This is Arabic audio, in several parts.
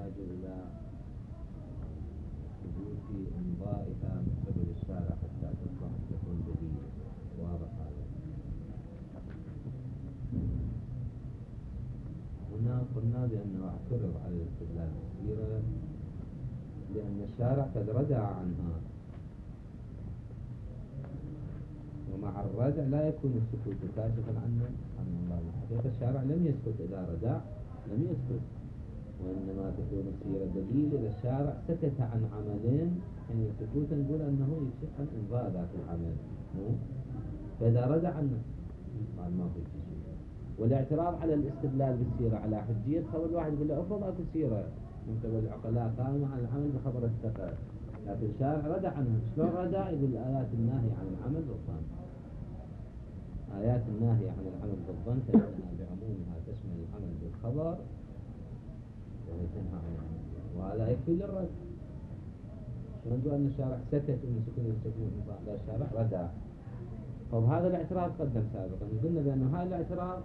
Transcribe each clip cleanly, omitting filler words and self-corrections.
يحتاج إلى ثبوت إمضائها من قبل الشارع حتى تصبح تكون دليل واضح. هذا هنا قلنا بأنه اعترض على الاستدلال بالسيرة لأن الشارع قد ردع عنها، ومع الردع لا يكون السكوت كاشفا عن الله. الحقيقة الشارع لم يسكت، إذا ردع لم يسكت، وإنما تكون السيرة دليل إذا الشارع سكت عن عملين، يعني سكوتا نقول أنه يكشف عن إمضاء ذات العمل، فإذا ردع عنه ما في شيء. والاعتراض على الاستدلال بالسيرة على حجية خبر الواحد، يقول له أفرض أكو سيرة من قبل العقلاء قائمة على العمل بخبر الثقة، لكن الشارع ردع عنها. شلون ردع؟ يقول آيات الناهية عن العمل بالظن، آيات الناهية عن العمل بالظن فإنها بعمومها تشمل العمل بالخبر وهي تنهى عن العمل، وهذا يكفي للرد. شلون نقول أن الشارع سكت إن سكون يستكون لا، الشارع ردع. طب هذا الاعتراض قدم سابقا، قلنا بأنه هذا الاعتراض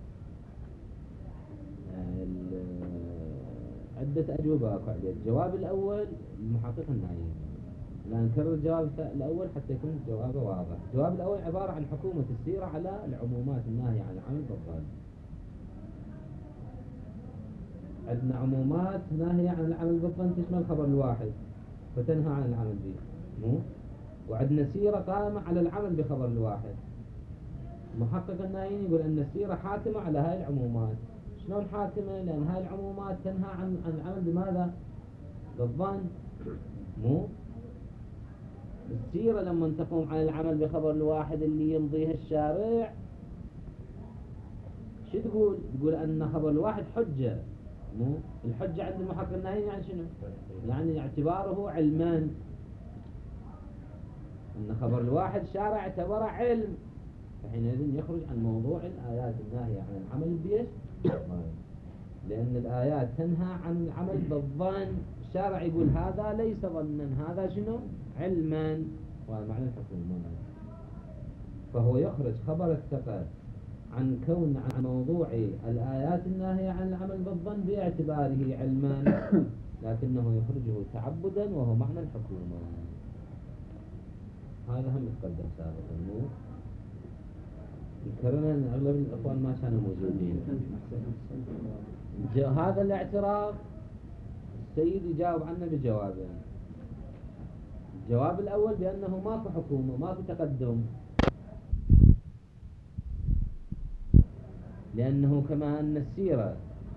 عدة أجوبة عليه. الجواب الأول المحقق النايم، لا نكرر الجواب الأول حتى يكون جوابه واضح. الجواب الأول عبارة عن حكومة السيرة على العمومات الناهية عن العمل بالظن. عندنا عمومات ناهية عن العمل بالظن تشمل خبر الواحد فتنهى عن العمل به، وعندنا سيرة قائمة على العمل بخبر الواحد. محقق النايين يقول أن السيرة حاكمة على هاي العمومات. شلون حاكمة؟ لأن هاي العمومات تنهى عن العمل بماذا؟ بالظن. السيرة لما تقوم على العمل بخبر الواحد اللي يمضيها الشارع، شو تقول؟ تقول أن خبر الواحد حجة. الحجة عند المحقق النايين يعني شنو؟ يعني اعتباره علما، أن خبر الواحد شارع اعتبره علم، فحينئذ يخرج عن موضوع الآيات الناهية عن العمل بيش، لأن الآيات تنهى عن العمل بالظن. الشارع يقول هذا ليس ظنا، هذا شنو؟ علما، وهذا معنى الحكومة. فهو يخرج خبر الثقة عن كون عن موضوع الآيات الناهية عن العمل بالظن باعتباره علما، لكنه يخرجه تعبدا وهو معنى الحكومة. هذا هم يتقدم سابقا. ذكرنا أن أغلب الأخوان ما كانوا موجودين. هذا الاعتراض السيد يجاوب عنه بجوابين. الجواب الأول بأنه ماكو حكومة، ماكو تقدم، لأنه كما أن السيرة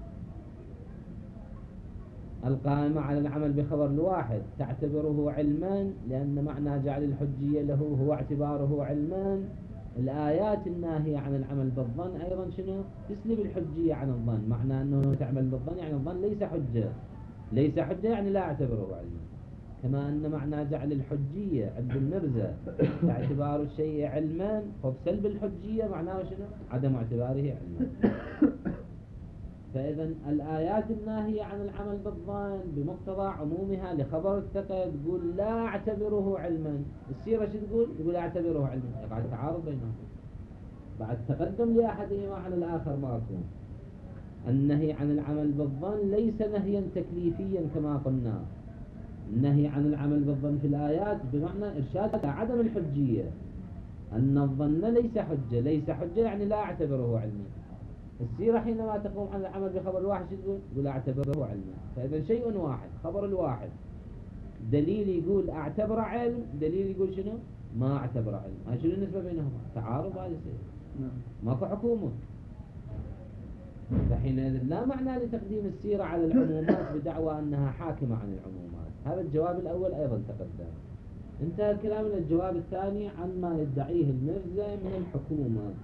القائمة على العمل بخبر الواحد تعتبره علما، لأن معنى جعل الحجية له هو اعتباره علما، الآيات الناهية عن العمل بالظن أيضا شنو؟ تسلب الحجية عن الظن. معنى أنه تعمل بالظن يعني الظن ليس حجة، ليس حجة يعني لا اعتبره علما. كما أن معنى جعل الحجية عند المرزا اعتبار الشيء علما، فبسلب الحجية معناه شنو؟ عدم اعتباره علما. فإذا الآيات الناهية عن العمل بالظن بمقتضى عمومها لخبر الثقة تقول لا اعتبره علما. السيرة شو تقول؟ تقول اعتبره علما. بعد تعارض بينهم، بعد تقدم لأحدهما على الآخر ماكو. النهي عن العمل بالظن ليس نهيا تكليفيا كما قلنا. النهي عن العمل بالظن في الآيات بمعنى إرشاد على عدم الحجية، أن الظن ليس حجة، ليس حجة يعني لا اعتبره علما. السيرة حينما تقوم على العمل بخبر الواحد شو تقول؟ تقول اعتبره علما. فإذا شيء واحد، خبر الواحد، دليل يقول اعتبر علم، دليل يقول شنو؟ ما اعتبر علم. هاي شنو النسبة بينهما؟ تعارض هذا الشيء، ماكو حكومة. فحينئذ لا معنى لتقديم السيرة على العمومات بدعوى أنها حاكمة عن العمومات. هذا الجواب الأول أيضا تقدم. انتهى الكلام إلى الجواب الثاني عن ما يدعيه المرزا من الحكومة.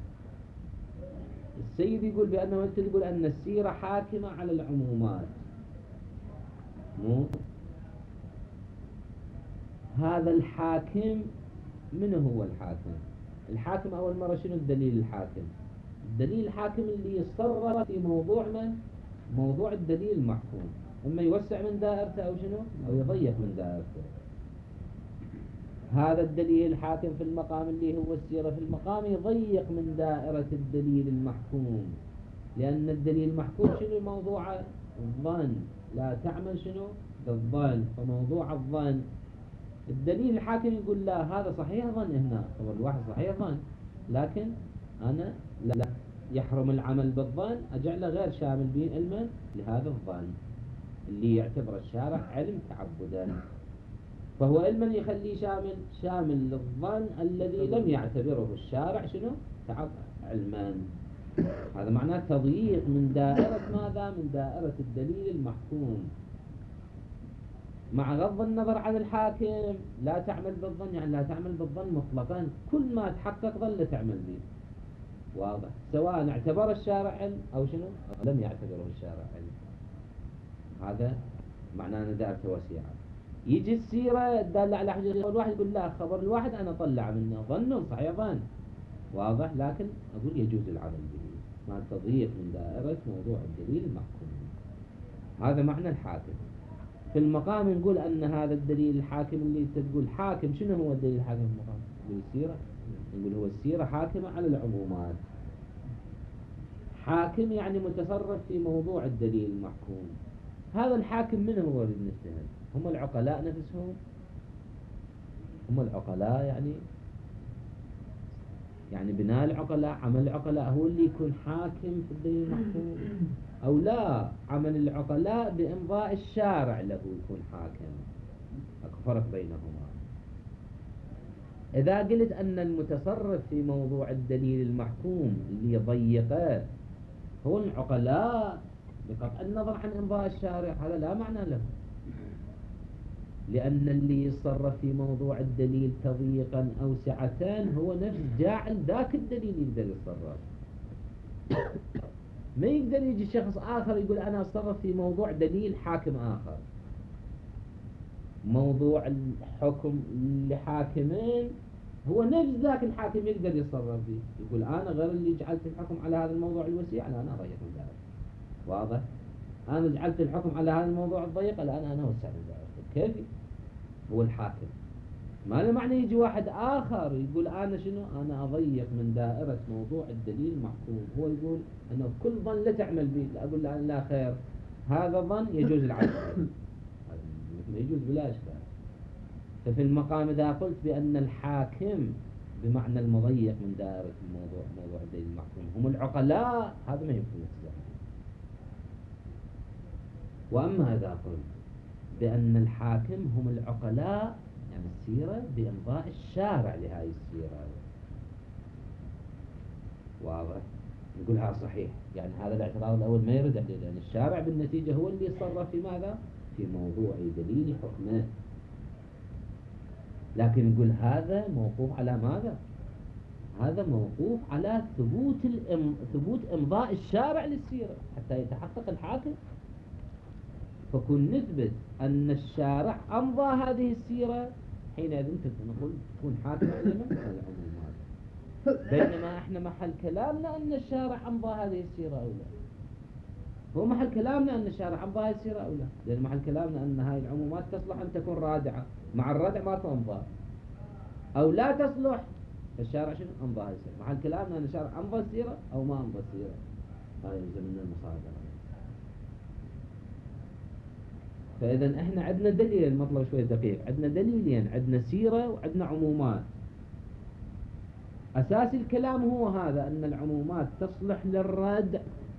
السيد يقول بأنه أنت تقول أن السيرة حاكمة على العمومات، هذا الحاكم من هو الحاكم؟ الحاكم أول مرة شنو الدليل الحاكم؟ الدليل الحاكم اللي يصرف في موضوع من؟ موضوع الدليل المحكوم، إما يوسع من دائرته أو شنو؟ أو يضيق من دائرته. هذا الدليل الحاكم في المقام اللي هو السيرة في المقام يضيق من دائرة الدليل المحكوم، لأن الدليل المحكوم شنو موضوع الظن، لا تعمل شنو بالظن، فموضوع الظن الدليل الحاكم يقول لا هذا صحيح ظن، هنا خبر الواحد صحيح ظن، لكن أنا لا يحرم العمل بالظن، أجعله غير شامل به علما لهذا الظن اللي يعتبر الشارع علم تعبدا، فهو علما يخليه شامل للظن الذي لم يعتبره الشارع شنو علما. هذا معناه تضييق من دائرة ماذا؟ من دائرة الدليل المحكوم، مع غض النظر عن الحاكم لا تعمل بالظن، يعني لا تعمل بالظن مطلقا، كل ما تحقق ظل تعمل به، واضح، سواء اعتبر الشارع علم أو شنو أو لم يعتبره الشارع علم. هذا معناه أن دائرته واسعة. يجي السيرة الدالة على حجة الواحد يقول لا خبر الواحد أنا طلع منه ظن صحيح ظن، واضح، لكن أقول يجوز العمل به مع تضييق من دائرة موضوع الدليل المحكوم. هذا معنى الحاكم. في المقام نقول أن هذا الدليل الحاكم اللي تقول حاكم، شنو هو الدليل الحاكم في المقام؟ نقول السيرة، نقول هو السيرة حاكمة على العمومات. حاكم يعني متصرف في موضوع الدليل المحكوم. هذا الحاكم من هو بالنسبة؟ هم العقلاء نفسهم، هم العقلاء، يعني بناء العقلاء، عمل العقلاء هو اللي يكون حاكم في الدليل المحكوم، أو لا عمل العقلاء بإمضاء الشارع له يكون حاكم؟ أكو فرق بينهما. إذا قلت أن المتصرف في موضوع الدليل المحكوم اللي يضيقه هو العقلاء بقطع النظر عن إمضاء الشارع، هذا لا معنى له، لأن اللي يتصرف في موضوع الدليل تضييقا أو سعة هو نفس جاعل ذاك الدليل يقدر يتصرف. ما يقدر يجي شخص آخر يقول أنا أتصرف في موضوع دليل حاكم آخر، موضوع الحكم لحاكمين هو نفس ذاك الحاكم يقدر يتصرف فيه، يقول أنا غير اللي جعلت الحكم على هذا الموضوع الوسيع الآن أنا أضيق من ذلك، واضح، أنا جعلت الحكم على هذا الموضوع الضيق الآن أنا أوسع من ذلك. كيف هو الحاكم؟ ما له معنى يجي واحد آخر يقول أنا شنو، أنا أضيق من دائرة موضوع الدليل المحكوم، هو يقول أنه كل ظن لا تعمل به، لا أقول له لا خير، هذا ظن يجوز العمل به، يجوز بلا إشكال. ففي المقام إذا قلت بأن الحاكم بمعنى المضيق من دائرة موضوع الدليل المحكوم هم العقلاء، هذا ما يمكن يستدعي. وأما إذا قلت بأن الحاكم هم العقلاء، يعني السيرة بإمضاء الشارع لهذه السيرة، واضح، نقولها صحيح، يعني هذا الاعتراض الأول ما يرد عليه، لأن الشارع بالنتيجة هو اللي يتصرف في ماذا؟ في موضوع دليل حكمه. لكن نقول هذا موقوف على ماذا؟ هذا موقوف على ثبوت إمضاء الشارع للسيرة حتى يتحقق الحاكم. فكن نثبت أن الشارع أمضى هذه السيرة، حينئذ نقول تكون حاكم على العمومات. بينما احنا محل كلامنا أن الشارع أمضى هذه السيرة أو لا، هو محل كلامنا أن الشارع أمضى هذه السيرة أو لا، لأن محل كلامنا أن هذه العمومات تصلح أن تكون رادعة، مع الردع ما تنضى، أو لا تصلح الشارع شنو أمضى هذه السيرة. محل كلامنا أن الشارع أمضى السيرة أو ما أمضى السيرة، هذا يلزم من المصادرة. فإذا إحنا عندنا دليل، المطلب شوي دقيق، عندنا دليلين، عندنا سيرة وعندنا عمومات. أساس الكلام هو هذا، أن العمومات تصلح للردع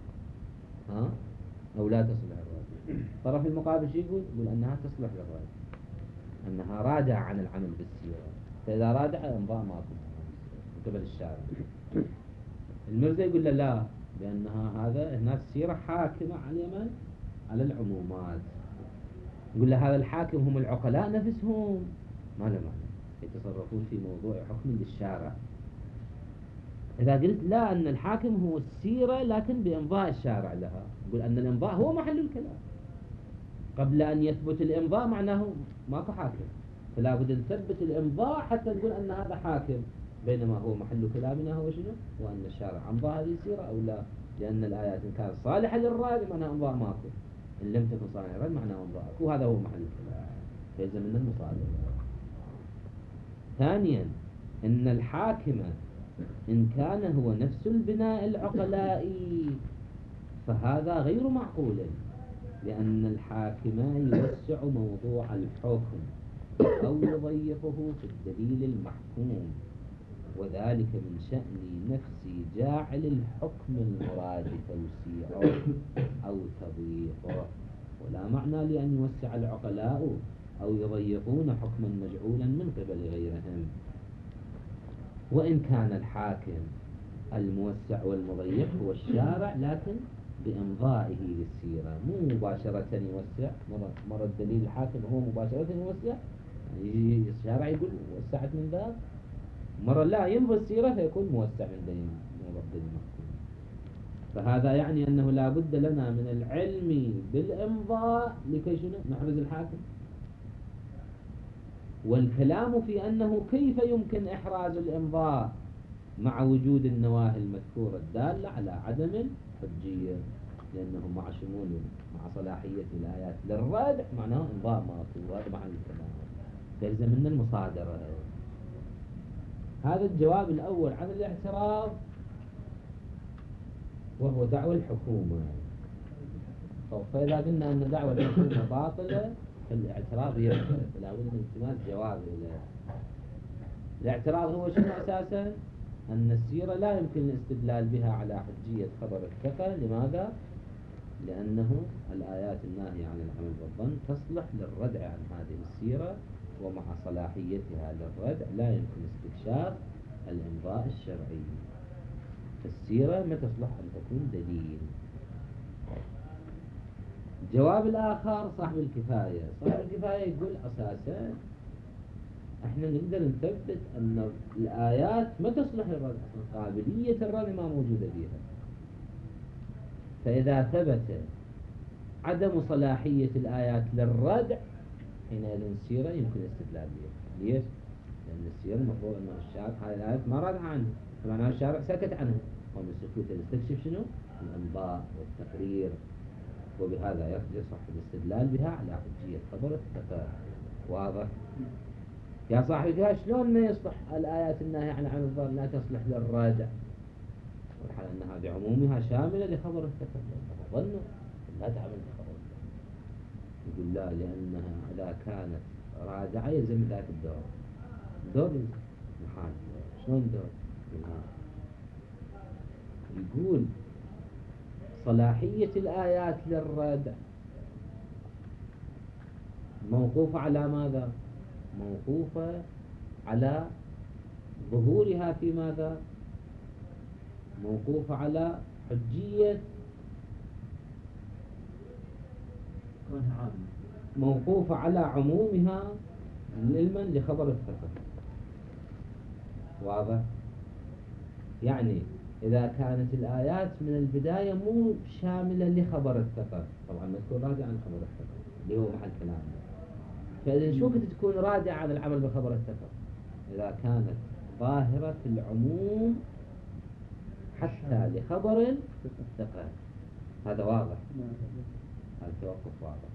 أو لا تصلح للردع. طرف المقابل شو يقول أنها تصلح للردع، أنها رادعة عن العمل بالسيرة، فإذا رادعة انضاء ماكو من قبل الشارع. المرزا يقول له لا، بأنها هذا هناك السيرة حاكمة على العمومات. يقول له هذا الحاكم هم العقلاء نفسهم، ما له معنى يتصرفون في موضوع حكم للشارع. إذا قلت لا، أن الحاكم هو السيرة لكن بإمضاء الشارع لها، يقول أن الإمضاء هو محل الكلام، قبل أن يثبت الإمضاء معناه ماكو حاكم، فلا بد نثبت الإمضاء حتى نقول أن هذا حاكم، بينما هو محل كلامنا هو شنو؟ وأن الشارع أمضى هذه السيرة أو لا، لأن الآيات إن كانت صالحة للراد معناها أمضاء ماكو، إن لم تكن صالحة للراد معناها أمضاء، وهذا هو محل الكلام، فيلزم من المصادرة. ثانيا إن الحاكم إن كان هو نفس البناء العقلائي فهذا غير معقول، لأن الحاكم يوسع موضوع الحكم أو يضيقه في الدليل المحكوم، وذلك من شأن نفس جاعل الحكم المراد توسيعه أو تضييقه، ولا معنى لأن يوسع العقلاء أو يضيقون حكما مجعولا من قبل غيرهم. وإن كان الحاكم الموسع والمضيق هو الشارع، لكن بإمضائه للسيرة، مو مباشرة يوسع. مرة الدليل الحاكم هو مباشرة يوسع، يعني الشارع يقول وسعت من ذا، مرة لا يمضي السيرة فيكون موسع من دين مرد المحكوم. فهذا يعني أنه لا بد لنا من العلم بالإمضاء لكي نحرز الحاكم. والكلام في أنه كيف يمكن إحراز الإمضاء مع وجود النواهي المذكورة الدالة على عدم الحجية، لأنه مع شمول مع صلاحية الآيات للردع معناه إمضاء ماكو، هذا محل الكلام، تلزم من المصادرة. هذا الجواب الأول عن الاعتراض، وهو دعوى الحكومة. فإذا قلنا أن دعوى الحكومة باطلة فالاعتراض يبطل، فلا بد من التماس جواب له. الاعتراض هو شنو أساسا؟ أن السيرة لا يمكن الاستدلال بها على حجية خبر الثقة. لماذا؟ لأنه الآيات الناهية عن العمل بالظن تصلح للردع عن هذه السيرة، ومع صلاحيتها للردع لا يمكن استكشاف الإمضاء الشرعي. السيرة ما تصلح أن تكون دليل. الجواب الآخر صاحب الكفاية. صاحب الكفاية يقول أساسا احنا نقدر نثبت أن الآيات ما تصلح للردع، قابلية الردع ما موجودة فيها. فإذا ثبت عدم صلاحية الآيات للردع حينئذ السيرة يمكن الاستدلال بها. ليش؟ لأن السيرة المفروض أن الشارع هذه الآيات ما رد عنها، فمعناها الشارع سكت عنها، ومن سكوته يستكشف شنو؟ الإمضاء والتقرير، وبهذا يصح الاستدلال بها على حجية خبر الثقة. واضح؟ يا صاحبي شلون ما يصلح الآيات الناهية عن عمل الظن لا تصلح للردع؟ والحال أنها بعمومها شاملة لخبر الثقة، لأنه ظنه لا تعمل بخبر الثقة. يقول لا، لأنها إذا كانت رادعة يلزم ذاك الدور. دور محال. شلون دور؟ يقول صلاحية الآيات للردع موقوفة على ماذا؟ موقوفة على ظهورها في ماذا؟ موقوفة على حجية، موقوفة على عمومها علما لخبر الثقة. واضح؟ يعني إذا كانت الآيات من البداية مو شاملة لخبر الثقة، طبعا مذكور راجع عن خبر الثقة اللي هو محل كلامنا، فإذا شو كنت تكون راجعة عن العمل بخبر الثقة؟ إذا كانت ظاهرة في العموم حتى لخبر الثقة. هذا واضح، هذا توقف واضح.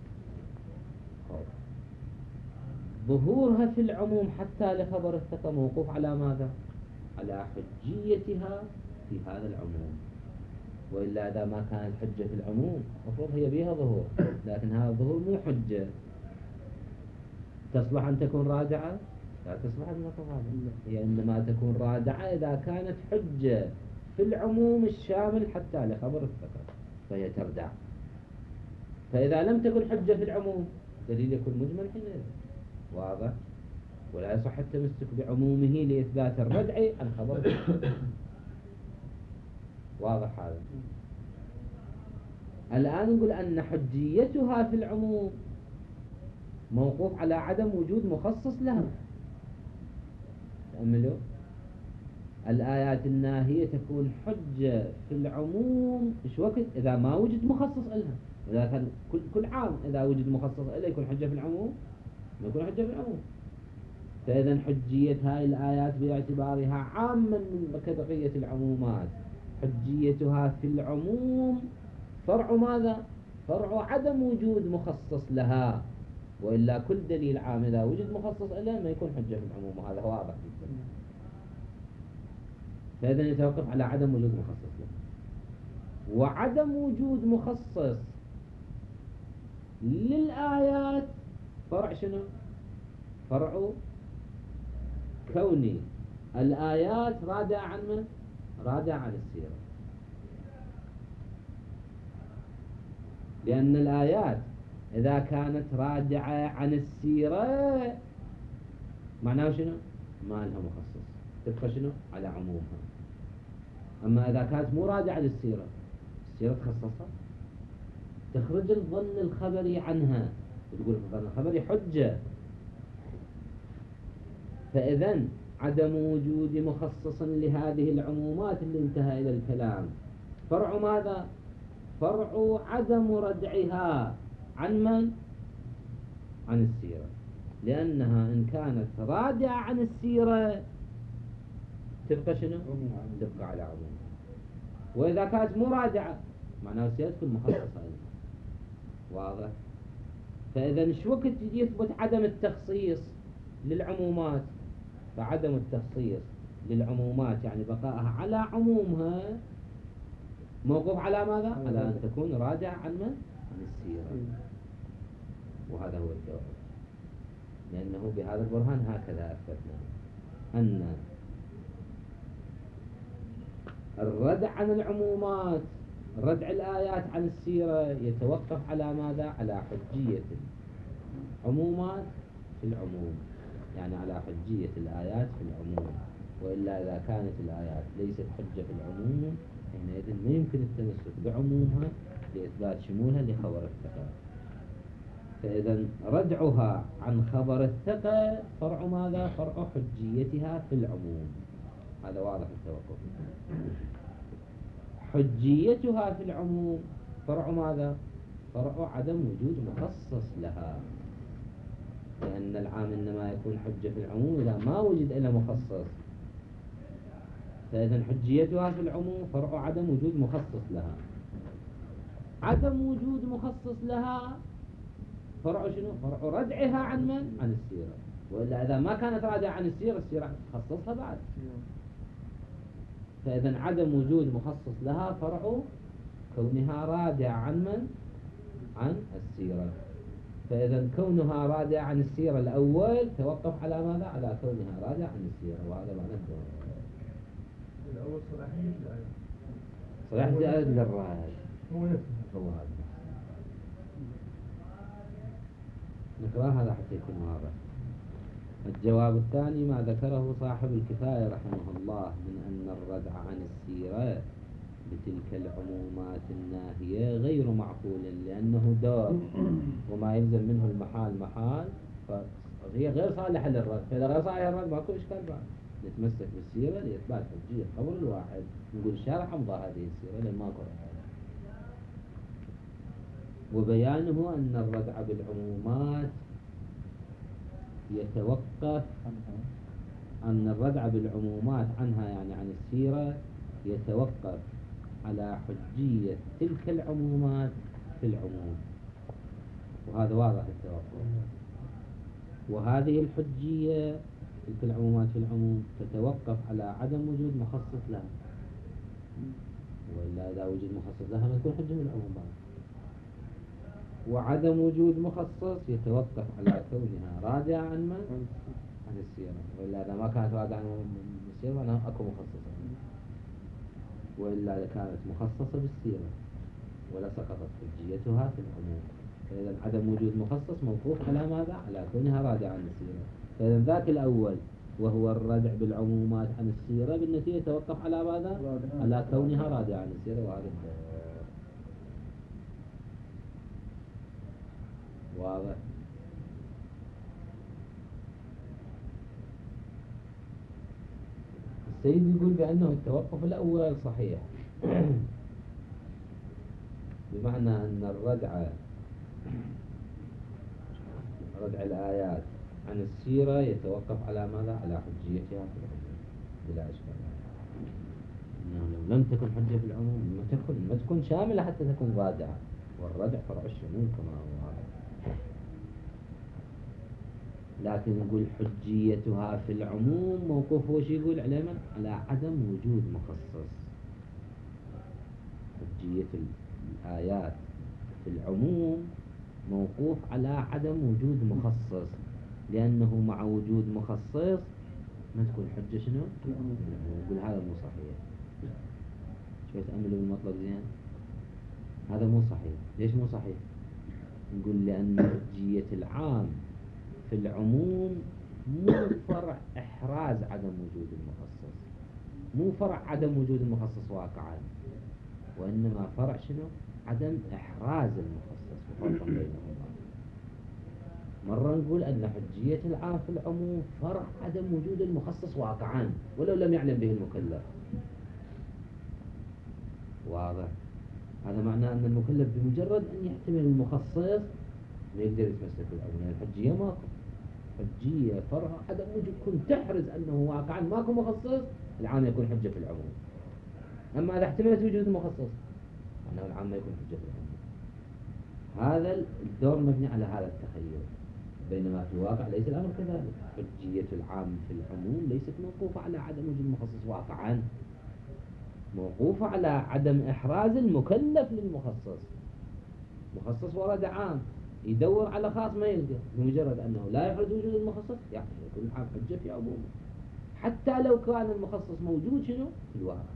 ظهورها في العموم حتى لخبر الثقة موقوف على ماذا؟ على حجيتها في هذا العموم. وإلا إذا ما كانت حجة في العموم المفروض هي بها ظهور، لكن هذا الظهور مو حجة، تصلح أن تكون راجعة؟ لا تصلح أن تكون راجعة، هي إنما تكون راجعة إذا كانت حجة في العموم الشامل حتى لخبر الثقة فهي تردع. فإذا لم تكن حجة في العموم دليل يكون مجمل حينئذ. واضح؟ ولا يصح التمسك بعمومه لإثبات الردع عن خبر الثقة. واضح هذا؟ الآن نقول أن حجيتها في العموم موقوف على عدم وجود مخصص لها. تأملوا، الآيات الناهية تكون حجة في العموم إيش وقت؟ إذا ما وجد مخصص لها. إذا كان كل عام إذا وجد مخصص لها يكون حجة في العموم، ما يكون حجة في العموم. فإذا حجية هاي الآيات باعتبارها عاما من بقية العمومات، حجيتها في العموم فرع ماذا؟ فرع عدم وجود مخصص لها، وإلا كل دليل عام إذا وجد مخصص لها ما يكون حجة في العموم، وهذا واضح جدا. فإذا يتوقف على عدم وجود مخصص له. وعدم وجود مخصص للآيات فرع شنو؟ فرع كوني الآيات رادعة عن من؟ رادعة عن السيرة. لأن الآيات إذا كانت رادعة عن السيرة معناه شنو؟ ما لها مخصص، تبقى شنو؟ على عمومها. أما إذا كانت مو رادعة للسيرة، السيرة تخصصها، تخرج الظن الخبري عنها، وتقول الظن الخبري حجة. فإذن عدم وجود مخصص لهذه العمومات اللي انتهى إلى الكلام فرع ماذا؟ فرع عدم ردعها عن من؟ عن السيرة. لأنها إن كانت رادعة عن السيرة تبقى شنو؟ تبقى على عمومها. وإذا كانت مو رادعة معناها السيرة تكون مخصصة لها. واضح؟ فإذا شو وقت يثبت عدم التخصيص للعمومات؟ فعدم التخصيص للعمومات يعني بقائها على عمومها موقوف على ماذا؟ على أن تكون رادعة عن من؟ عن السيرة. وهذا هو الجواب. لأنه بهذا البرهان هكذا أثبتنا أن الردع عن العمومات، ردع الآيات عن السيرة يتوقف على ماذا؟ على حجية العمومات في العموم، يعني على حجية الآيات في العموم. وإلا إذا كانت الآيات ليست حجة في العموم حينئذ ما يمكن التمسك بعمومها لإثبات شمولها لخبر الثقة. فإذا ردعها عن خبر الثقة فرع ماذا؟ فرع حجيتها في العموم. هذا واضح التوقف. حجيتها في العموم فرع ماذا؟ فرع عدم وجود مخصص لها. لأن العام إنما يكون حجة في العموم إذا ما وجد إلا مخصص. فإذا حجيتها في العموم فرع عدم وجود مخصص لها. عدم وجود مخصص لها فرع شنو؟ فرع ردعها عن من؟ عن السيرة. وإلا إذا ما كانت رادعة عن السيرة، السيرة تخصصها بعد. فإذا عدم وجود مخصص لها فرع كونها رادعة عن من؟ عن السيرة. فإذا كونها رادعة عن السيرة الأول توقف على ماذا؟ على كونها رادعة عن السيرة. وهذا معنى الأول صلاحية الآية. صلاحية الآية للراد هو نفسه. هو هذا. نقرأ هذا حتى يكون واضح. الجواب الثاني ما ذكره صاحب الكفاية رحمه الله من أن الردع عن السيرة بتلك العمومات الناهية غير معقول، لأنه دور وما يلزم منه المحال محال، فهي غير صالحة للرد. فإذا غير صالحة للرد ماكو إشكال بعد. نتمسك بالسيرة لإثبات حجية قول الواحد، نقول الشارع أمضى هذه السيرة لأن ماكو رد. وبيانه أن الردع بالعمومات يتوقف أن الردع بالعمومات عنها يعني عن السيرة يتوقف على حجية تلك العمومات في العموم. وهذا واضح التوقف. وهذه الحجية تلك العمومات في العموم تتوقف على عدم وجود مخصص لها. وإلا إذا وجد مخصص لها ما تكون حجة من العمومات. وعدم وجود مخصص يتوقف على كونها رادعة عن من؟ عن السيرة. وإلا إذا ما كانت رادعة عن السيرة معناها أكو مخصصة. وإلا إذا كانت مخصصة بالسيرة ولا سقطت حجيتها في العموم. فإذا عدم وجود مخصص موقوف على ماذا؟ على كونها رادعة عن السيرة. فإذا ذاك الأول وهو الردع بالعمومات عن السيرة بالنتيجة يتوقف على ماذا؟ على كونها رادعة عن السيرة. وهذا واضح. السيد يقول بأنه التوقف الأول صحيح بمعنى أن ردع الآيات عن السيرة يتوقف على ماذا؟ على حجيتها في العموم بلا إشكال. إنه لو لم تكن حجة في العموم ما تكون شاملة حتى تكون رادعة. والردع فرع الشمول كما هو واضح. لكن نقول حجيتها في العموم موقوف وش يقول على من؟ على عدم وجود مخصص. حجية الآيات في العموم موقوف على عدم وجود مخصص، لأنه مع وجود مخصص ما تكون حجة شنو؟ نقول هذا مو صحيح. شوي تأملوا بالمطلب زين، هذا مو صحيح. ليش مو صحيح؟ نقول لأن حجية العام في العموم مو فرع إحراز عدم وجود المخصص، مو فرع عدم وجود المخصص واقعا، وإنما فرع شنو؟ عدم إحراز المخصص، وفرق بينهما. مرة نقول أن حجية العام في العموم فرع عدم وجود المخصص واقعا ولو لم يعلم به المكلف. واضح؟ هذا معناه أن المكلف بمجرد أن يحتمل المخصص ما يقدر يتمسك بالعموم، لأن الحجية ماكو. حجية فرع عدم وجود، كنت تحرز أنه واقعا ماكو مخصص، العام يكون حجة في العموم. أما إذا احتملت وجود المخصص أنه العام ما يكون حجة في العموم. هذا الدور مبني على هذا التخيل، بينما في الواقع ليس الأمر كذلك. حجية العام في العموم ليست موقوفة على عدم وجود المخصص واقعا، موقوفة على عدم إحراز المكلف للمخصص. مخصص ورد عام يدور على خاص ما يلقى، بمجرد أنه لا يحرز وجود المخصص يعني يكون العام حجة في عمومه، حتى لو كان المخصص موجود شنو في الواقع.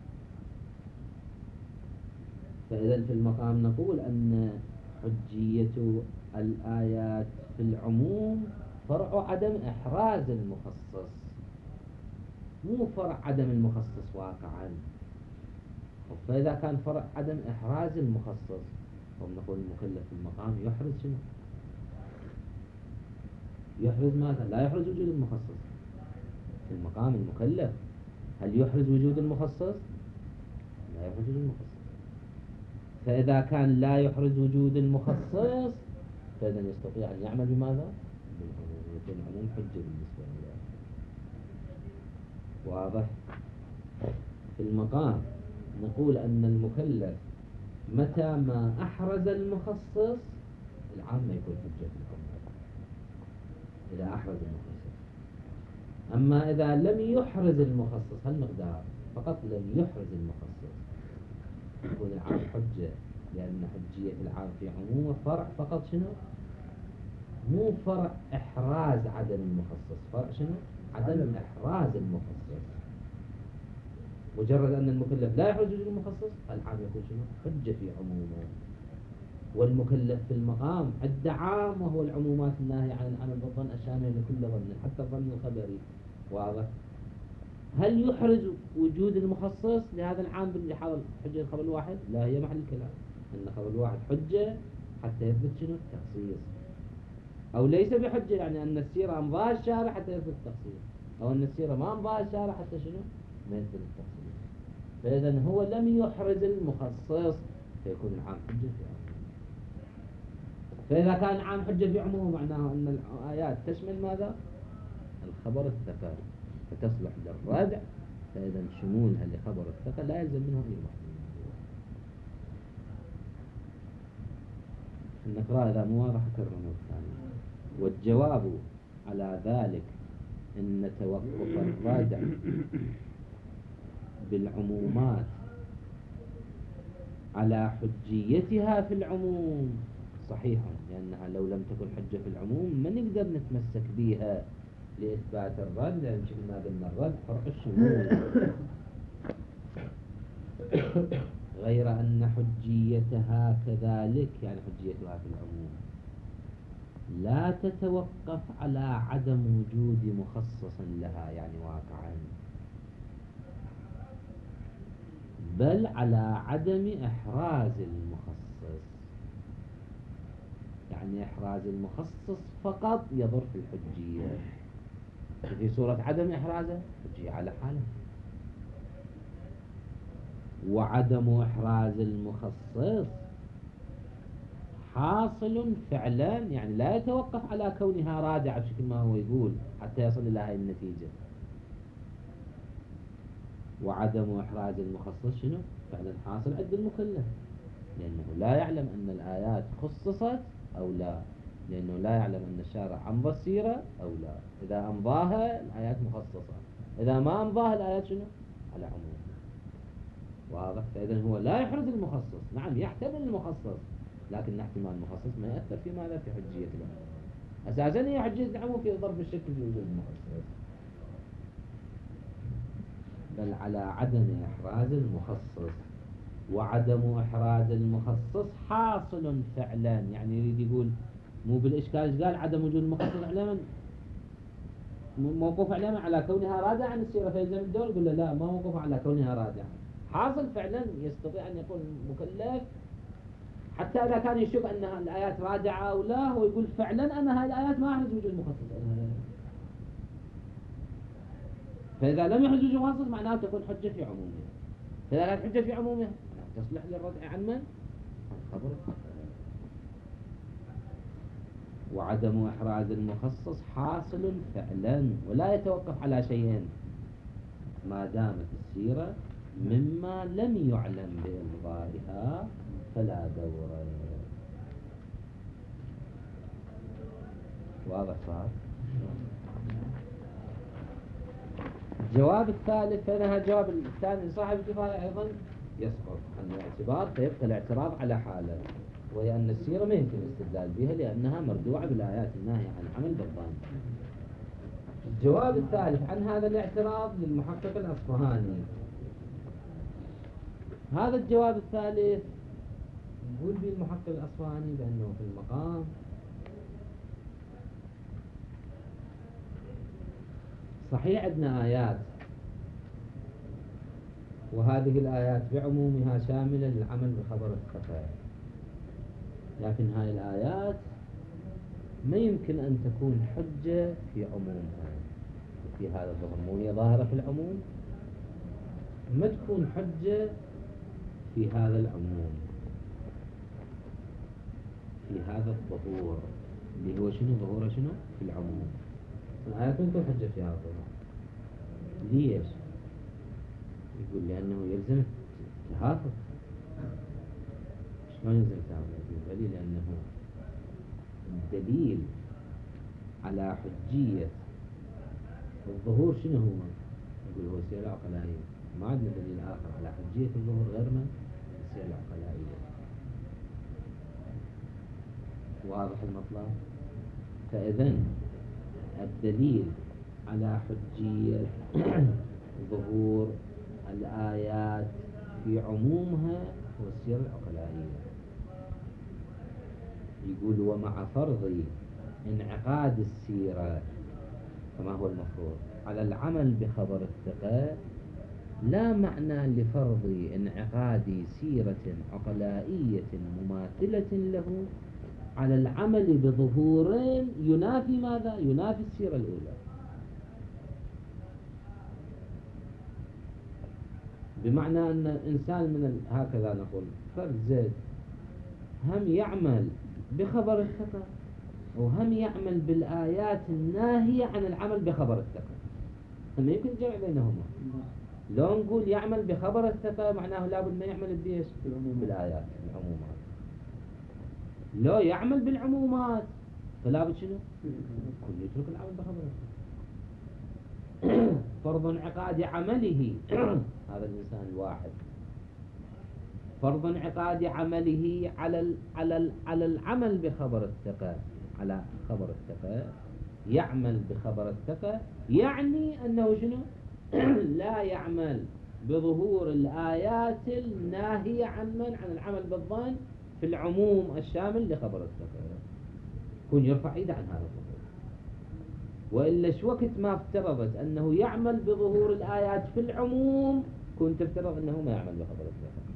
فإذا في المقام نقول أن حجية الآيات في العموم فرع عدم إحراز المخصص، مو فرع عدم المخصص واقعا. فإذا كان فرع عدم إحراز المخصص، فنقول المكلف في المقام يحرز شنو؟ يحرز ماذا؟ لا يحرز وجود المخصص. في المقام المكلف هل يحرز وجود المخصص؟ لا يحرز وجود المخصص. فإذا كان لا يحرز وجود المخصص، فإذا يستطيع أن يعمل بماذا؟ بالعموم، يكون العموم حجة بالنسبة له. واضح؟ في المقام نقول أن المكلف متى ما أحرز المخصص العام ما يكون حجة في العموم إذا أحرز المخصص. أما إذا لم يحرز المخصص هالمقدار، فقط لم يحرز المخصص، يكون العام حجة، لأن حجية العام في عمومه فرع فقط شنو؟ مو فرع إحراز عدم المخصص، فرع شنو؟ عدم إحراز المخصص. مجرد أن المكلف لا يحرز وجود المخصص العام يكون شنو؟ حجة في عمومه. والمكلف في المقام عد عام، وهو العمومات الناهية عن العمل بالظن الشامل لكل ظن حتى الظن الخبري. واضح؟ هل يحرز وجود المخصص لهذا العام بحال حجة الخبر الواحد؟ لا، هي محل الكلام أن خبر الواحد حجة حتى يثبت شنو؟ التخصيص. أو ليس بحجة، يعني أن السيرة أمضاها الشارع حتى يثبت التخصيص، أو أن السيرة ما أمضاها الشارع حتى شنو؟ ما يثبت التخصيص. فإذا هو لم يحرز المخصص فيكون العام حجة في عمومه. فإذا كان العام حجة في عمومه معناه أن الآيات تشمل ماذا؟ الخبر الثقل، فتصلح للردع. فإذا شمولها لخبر الثقل لا يلزم منه أي محكم. نقرأ إذا مو واضح أكرره الثاني. والجواب على ذلك أن توقف الردع بالعمومات على حجيتها في العموم صحيح، لأنها لو لم تكن حجة في العموم ما نقدر نتمسك بها لإثبات الرد، لأن مثل ما قلنا الرد فرع الشمول. غير أن حجيتها كذلك، يعني حجيتها في العموم لا تتوقف على عدم وجود مخصص لها يعني واقعا، بل على عدم إحراز المخصص. يعني إحراز المخصص فقط يضر في الحجية، في صورة عدم إحرازه حجية على حاله. وعدم إحراز المخصص حاصل فعلا، يعني لا يتوقف على كونها رادعة بشكل ما هو يقول حتى يصل إلى هذه النتيجة. وعدم إحراز المخصص شنو؟ فعلا حاصل عند المكلف، لأنه لا يعلم أن الآيات خصصت أو لا، لأنه لا يعلم أن الشارع أمضى السيرة أو لا. إذا أمضاها الآيات مخصصة، إذا ما أمضاها الآيات شنو؟ على عموم. واضح؟ فإذا هو لا يحرز المخصص، نعم يحتمل المخصص، لكن احتمال المخصص ما يأثر في ماذا؟ في حجية العموم. أساسا هي حجية العموم في ضرب الشك في وجود المخصص، بل على عدم إحراز المخصص. وعدم إحراز المخصص حاصل فعلا، يعني يريد يقول مو بالإشكال قال عدم وجود المخصص علما موقوف علما على كونها رادعة عن السيرة فيلزم الدول، قل لا ما موقوف على كونها رادعة، حاصل فعلا يستطيع أن يكون مكلف حتى إذا كان يشك أنها الآيات رادعة أو لا، هو يقول فعلا أن هذه الآيات ما أحرز وجود المخصص. فإذا لم يحرز وجود المخصص معناه تكون حجة في عمومها، فإذا كانت حجة في عمومها تصلح للردع عن من؟ عن خبر. وعدم إحراز المخصص حاصل فعلا ولا يتوقف على شيئين ما دامت السيرة مما لم يعلم بإلغائها فلا دور. واضح صار؟ الجواب الثالث، فإنها الجواب الثاني صاحب الكفاية أيضا يسقط عن الاعتبار، فيبقى الاعتراض على حاله، وهي أن السيرة ما يمكن الاستدلال بها لأنها مردوعة بالآيات الناهية عن العمل بالظن. الجواب الثالث عن هذا الاعتراض للمحقق الأصفهاني. هذا الجواب الثالث يقول به المحقق الأصفهاني بأنه في المقام صحيح عندنا آيات، وهذه الآيات بعمومها شاملة للعمل بخبر الثقة، لكن هاي الآيات ما يمكن أن تكون حجة في عمومها في هذا الظهر، وهي ظاهرة في العموم ما تكون حجة في هذا العموم في هذا الظهور اللي هو شنو؟ ظهور شنو؟ في العموم. الآيات ما تكون حجة في هذا الظهور. ليش؟ يقول لأنه يلزم التهافت. شلون يلزم التهافت؟ يقول لأنه الدليل على حجية الظهور شنو هو؟ يقول هو السيرة العقلائية، ما عندنا دليل آخر على حجية الظهور غير من السيرة العقلائية. واضح المطلب؟ فإذن الدليل على حجية ظهور الآيات في عمومها هو السيرة العقلائية. يقول ومع فرض انعقاد السيرة كما هو المفروض على العمل بخبر الثقة، لا معنى لفرض انعقاد سيرة عقلائية مماثلة له على العمل بظهور ينافي ماذا؟ ينافي السيرة الأولى. بمعنى أن إنسان من هكذا نقول فرد زيد هم يعمل بخبر الثقة وهم يعمل بالآيات الناهية عن العمل بخبر الثقة، ما يمكن الجمع بينهما. لو نقول يعمل بخبر الثقة معناه لابد ما يعمل بإيش؟ بالآيات العمومات. لو يعمل بالعمومات فلابد شنو؟ كل يترك العمل بخبر الثقة. فرض انعقاد عمله هذا الإنسان الواحد، فرض انعقاد عمله على العمل بخبر الثقة، على خبر الثقة، يعمل بخبر الثقة يعني أنه شنو؟ لا يعمل بظهور الآيات الناهية عن العمل بالظن في العموم الشامل لخبر الثقة، كون يرفع يده عن هذا الظهور. وإلا شو وقت ما افترضت أنه يعمل بظهور الآيات في العموم كنت تفترض أنه ما يعمل بخبر الثقة.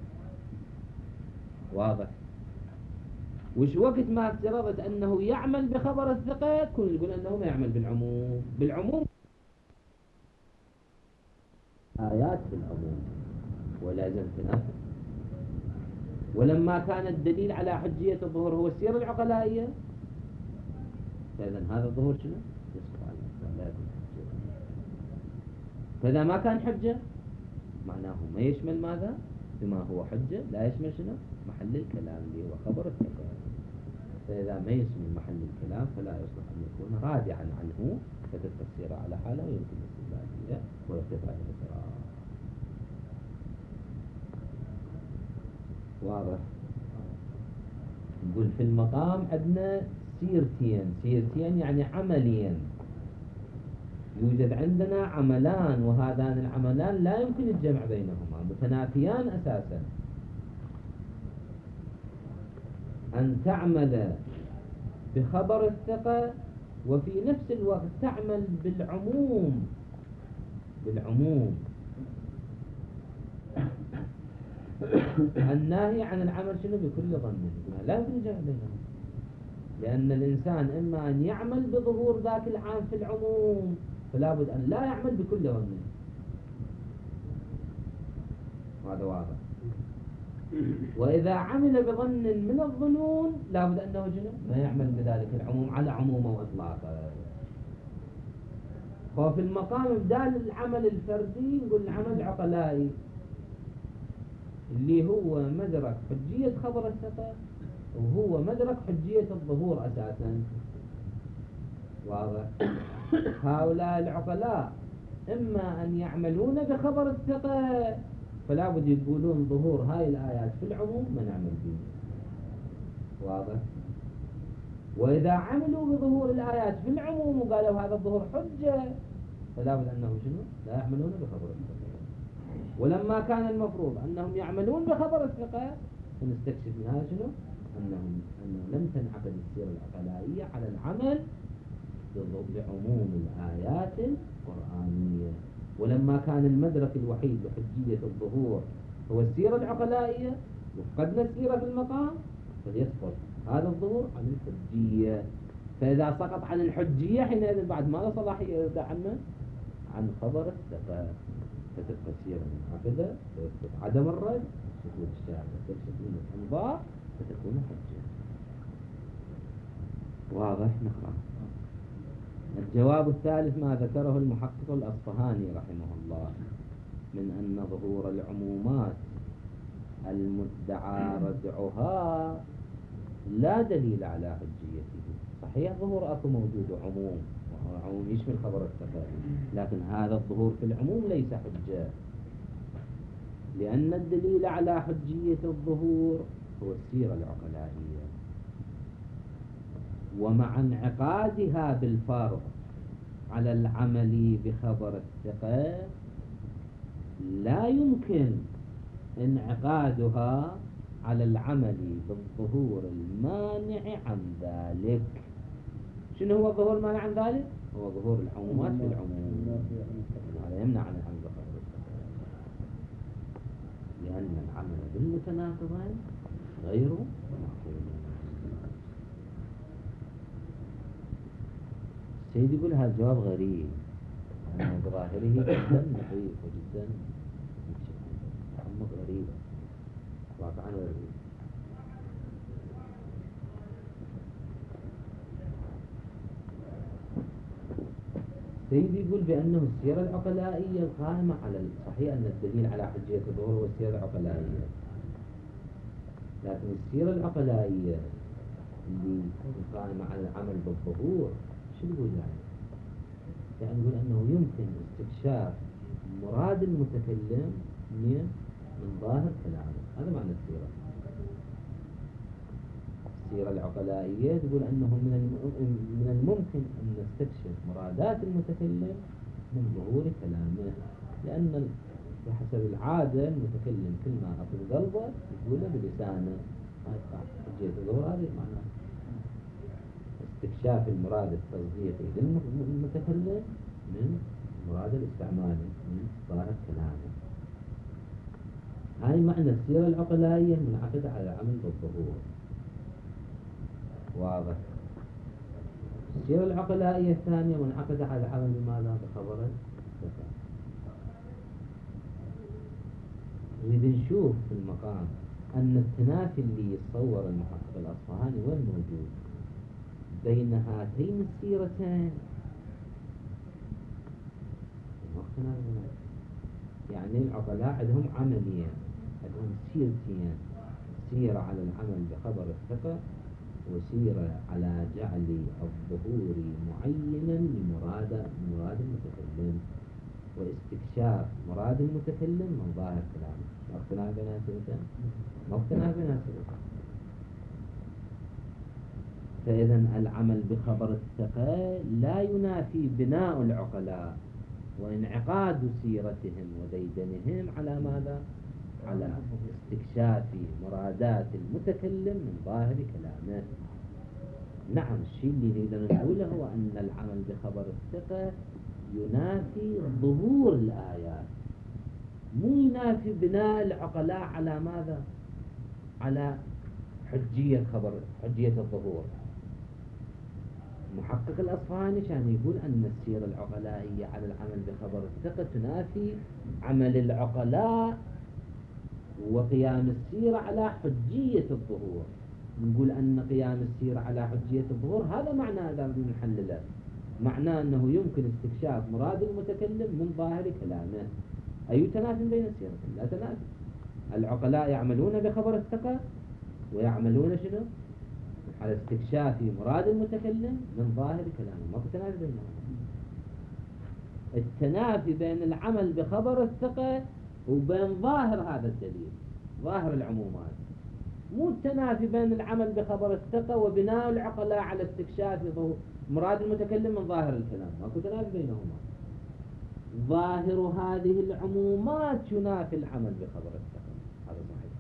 واضح؟ وش وقت ما افترضت أنه يعمل بخبر الثقة كنت تقول أنه ما يعمل بالعموم آيات بالعموم ولازم تنافق. ولما كان الدليل على حجية الظهور هو السيرة العقلائية، فإذا هذا الظهور شنو؟ يسقط على الإسلام، لا يكون حجة. فإذا ما كان حجة معناه ما يشمل ماذا؟ بما هو حجة لا يشمل شنو؟ محل الكلام اللي هو خبر الثقة. فإذا ما يشمل محل الكلام فلا يصلح أن يكون رادعا عنه، فتبقى السيرة على حالة ويمكن الاستدلال بها ويرتفع الاعتراض. واضح. نقول في المقام عندنا سيرتين يعني عملين. يوجد عندنا عملان، وهذان العملان لا يمكن الجمع بينهما، متنافيان أساسا. أن تعمل بخبر الثقة وفي نفس الوقت تعمل بالعموم. الناهي عن العمل شنو؟ بكل ظن. لا يمكن الجمع بينهما، لأن الإنسان إما أن يعمل بظهور ذاك العام في العموم، فلا بد أن لا يعمل بكل ظن. هذا واضح. وإذا عمل بظن من الظنون لا بد أنه جنو ما يعمل بذلك العموم على عمومه وإطلاقه. ففي المقام بدال العمل الفردي نقول العمل العقلائي اللي هو مدرك حجية خبر الثقة، وهو مدرك حجية الظهور أساسا. واضح. هؤلاء العقلاء إما أن يعملون بخبر الثقة، فلا بد يقولون ظهور هاي الآيات في العموم ما نعمل به. واضح. وإذا عملوا بظهور الآيات في العموم وقالوا هذا الظهور حجة، فلا بد أنهم شنو؟ لا يعملون بخبر الثقة. ولما كان المفروض أنهم يعملون بخبر الثقة، فنستكشف من هذا شنو؟ أنه لم تنعقد السيرة العقلائية على العمل بعموم الآيات القرآنية. ولما كان المدرك الوحيد لحجية الظهور هو السيرة العقلائية، وفقدنا السيرة في المقام، فليسقط هذا الظهور عن الحجية. فإذا سقط عن الحجية حينئذ بعد ما لا صلاحية يرجع عنه عن خبر الثقة، فتبقى السيرة منعقدة، فيثبت عدم الرد، سقوط الشاهد، تكشف منه الأنظار، فتكون حجة. واضح. نقرأ الجواب الثالث ما ذكره المحقق الأصفهاني رحمه الله من أن ظهور العمومات المدعى ردعها لا دليل على حجيته. صحيح ظهور أكو موجود عموم، وهو عموم يشمل خبر الثقة، لكن هذا الظهور في العموم ليس حجة، لأن الدليل على حجية الظهور هو السيرة العقلائية. ومع انعقادها بالفرض على العمل بخبر الثقة، لا يمكن انعقادها على العمل بالظهور المانع عن ذلك. شنو هو الظهور المانع عن ذلك؟ هو ظهور العمومات في العموم. هذا يمنع عن العمل بخبر الثقة، لأن العمل بالمتناقضين غير معقول. السيد يقول هذا الجواب غريب، أنه بظاهره جدا نظيف وجدا تعمق غريب، واقعا غريب. السيد يقول بأنه السيرة العقلائية القائمة على صحيح أن الدليل على حجية الظهور هو السيرة العقلائية، لكن السيرة العقلائية اللي قائمة على العمل بالظهور شو يقول يعني يقول أنه يمكن استكشاف مراد المتكلم من ظاهر كلامه. هذا معنى السيرة. السيرة العقلائية تقول أنه من الممكن أن نستكشف مرادات المتكلم من ظهور كلامه، لأن بحسب العادة المتكلم كل ما أخذ قلبه يقوله بلسانه. حجية الظهور هذه معناه استكشاف المراد التصديقي للمتكلم من مراد الاستعمالي من ظاهر كلامه. هاي معنى السيرة العقلائية منعقدة على العمل بالظهور. واضح. السيرة العقلائية الثانية منعقدة على العمل بماذا؟ بخبر الثقة. نريد نشوف في المقام أن التنافي اللي يتصور المحقق الأصفهاني وين موجود بين هاتين السيرتين. يعني العقلاء عندهم عمليا، عندهم سيرتين، سيرة على العمل بخبر الثقة، وسيرة على جعل الظهور معينا لمراد المتكلم. واستكشاف مراد المتكلم من ظاهر كلامه. ما اقتنع بين هالسيرتين؟ ما اقتنع بين هالسيرتين. فإذا العمل بخبر الثقة لا ينافي بناء العقلاء وانعقاد سيرتهم وديدنهم على ماذا؟ على استكشاف مرادات المتكلم من ظاهر كلامه. نعم، الشيء اللي نريد نقوله هو أن العمل بخبر الثقة ينافي ظهور الآيات، مو ينافي بناء العقلاء على ماذا؟ على حجية الظهور. محقق الأصفهاني كان يقول أن السيرة العقلائية على العمل بخبر الثقة تنافي عمل العقلاء وقيام السيرة على حجية الظهور. نقول أن قيام السيرة على حجية الظهور هذا معنى هذا نحلله، معناه أنه يمكن استكشاف مراد المتكلم من ظاهر كلامه. أي تنافي بين السيرتين؟ لا تنافي. العقلاء يعملون بخبر الثقة ويعملون شنو؟ على استكشاف مراد المتكلم من ظاهر كلامه. ما في تنافي بينهم. التنافي بين العمل بخبر الثقة وبين ظاهر هذا الدليل، ظاهر العمومات، مو التنافي بين العمل بخبر الثقة وبناء العقلاء على استكشاف مراد المتكلم من ظاهر الكلام. ماكو تنافي بينهما. ظاهر هذه العمومات ينافي العمل بخبر الثقة، هذا صحيح،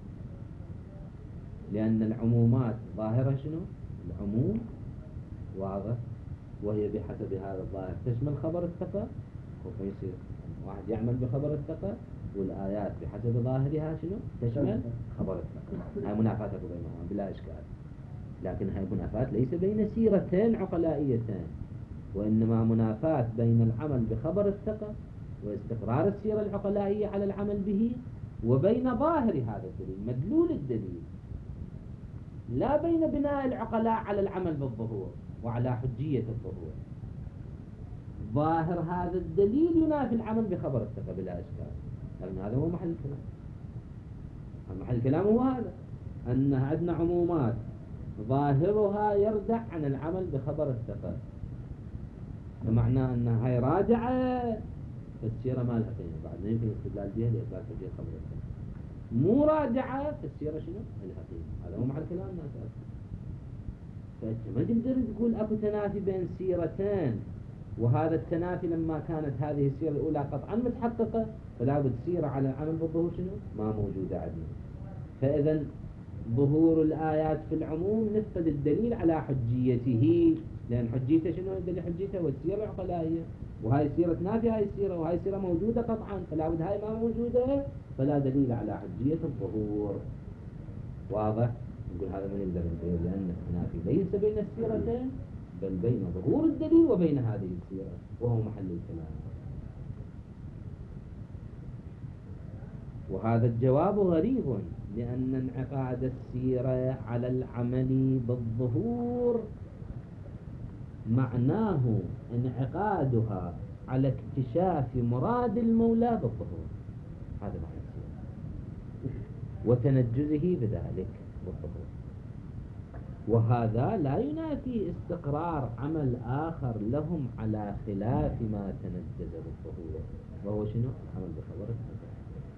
لأن العمومات ظاهرة شنو؟ العموم واضح، وهي بحسب هذا الظاهر تشمل خبر الثقة. وفيصير واحد يعمل بخبر الثقة والآيات بحسب ظاهرها شنو؟ تشمل خبر الثقة. هاي منافاة بينهما بلا إشكال، لكن هاي منافاة ليس بين سيرتين عقلائيتين، وإنما منافاة بين العمل بخبر الثقة واستقرار السيرة العقلائية على العمل به، وبين ظاهر هذا الدليل، مدلول الدليل، لا بين بناء العقلاء على العمل بالظهور وعلى حجية الظهور. ظاهر هذا الدليل ينافي العمل بخبر الثقة بلا إشكال، لأن هذا هو محل الكلام. محل الكلام هو هذا، أن عندنا عمومات ظاهرها يردع عن العمل بخبر الثقة، بمعنى أن هاي راجعة فالسيرة ما لها قيمة بعد، ما يمكن الاستدلال بها لإثبات حجية خبر الثقة. مو راجعة فالسيرة شنو؟ لها قيمة. هذا هو محل كلام الناس. فأنت ما تقدر تقول أكو تنافي بين سيرتين، وهذا التنافي لما كانت هذه السيرة الأولى قطعا متحققة فلا بد سيرة على العمل بالظهور شنو؟ ما موجودة عندنا. فإذا ظهور الآيات في العموم نفذ الدليل على حجيته، لأن حجيته شنو؟ الدليل حجيته هو السيرة العقلائية، وهاي السيرة تنافي هاي السيرة، وهاي السيرة موجودة قطعا فلا بد هاي ما موجودة فلا دليل على حجية الظهور. واضح؟ نقول هذا من يقدر يقول، لأن التنافي ليس بين السيرتين بل بين ظهور الدليل وبين هذه السيرة، وهو محل الكلام. وهذا الجواب غريب، لأن انعقاد السيرة على العمل بالظهور معناه انعقادها على اكتشاف مراد المولى بالظهور، هذا معنى السيرة، وتنجزه بذلك بالظهور. وهذا لا ينافي استقرار عمل آخر لهم على خلاف ما تنجز بالظهور، وهو شنو؟ العمل بخبر الثقة.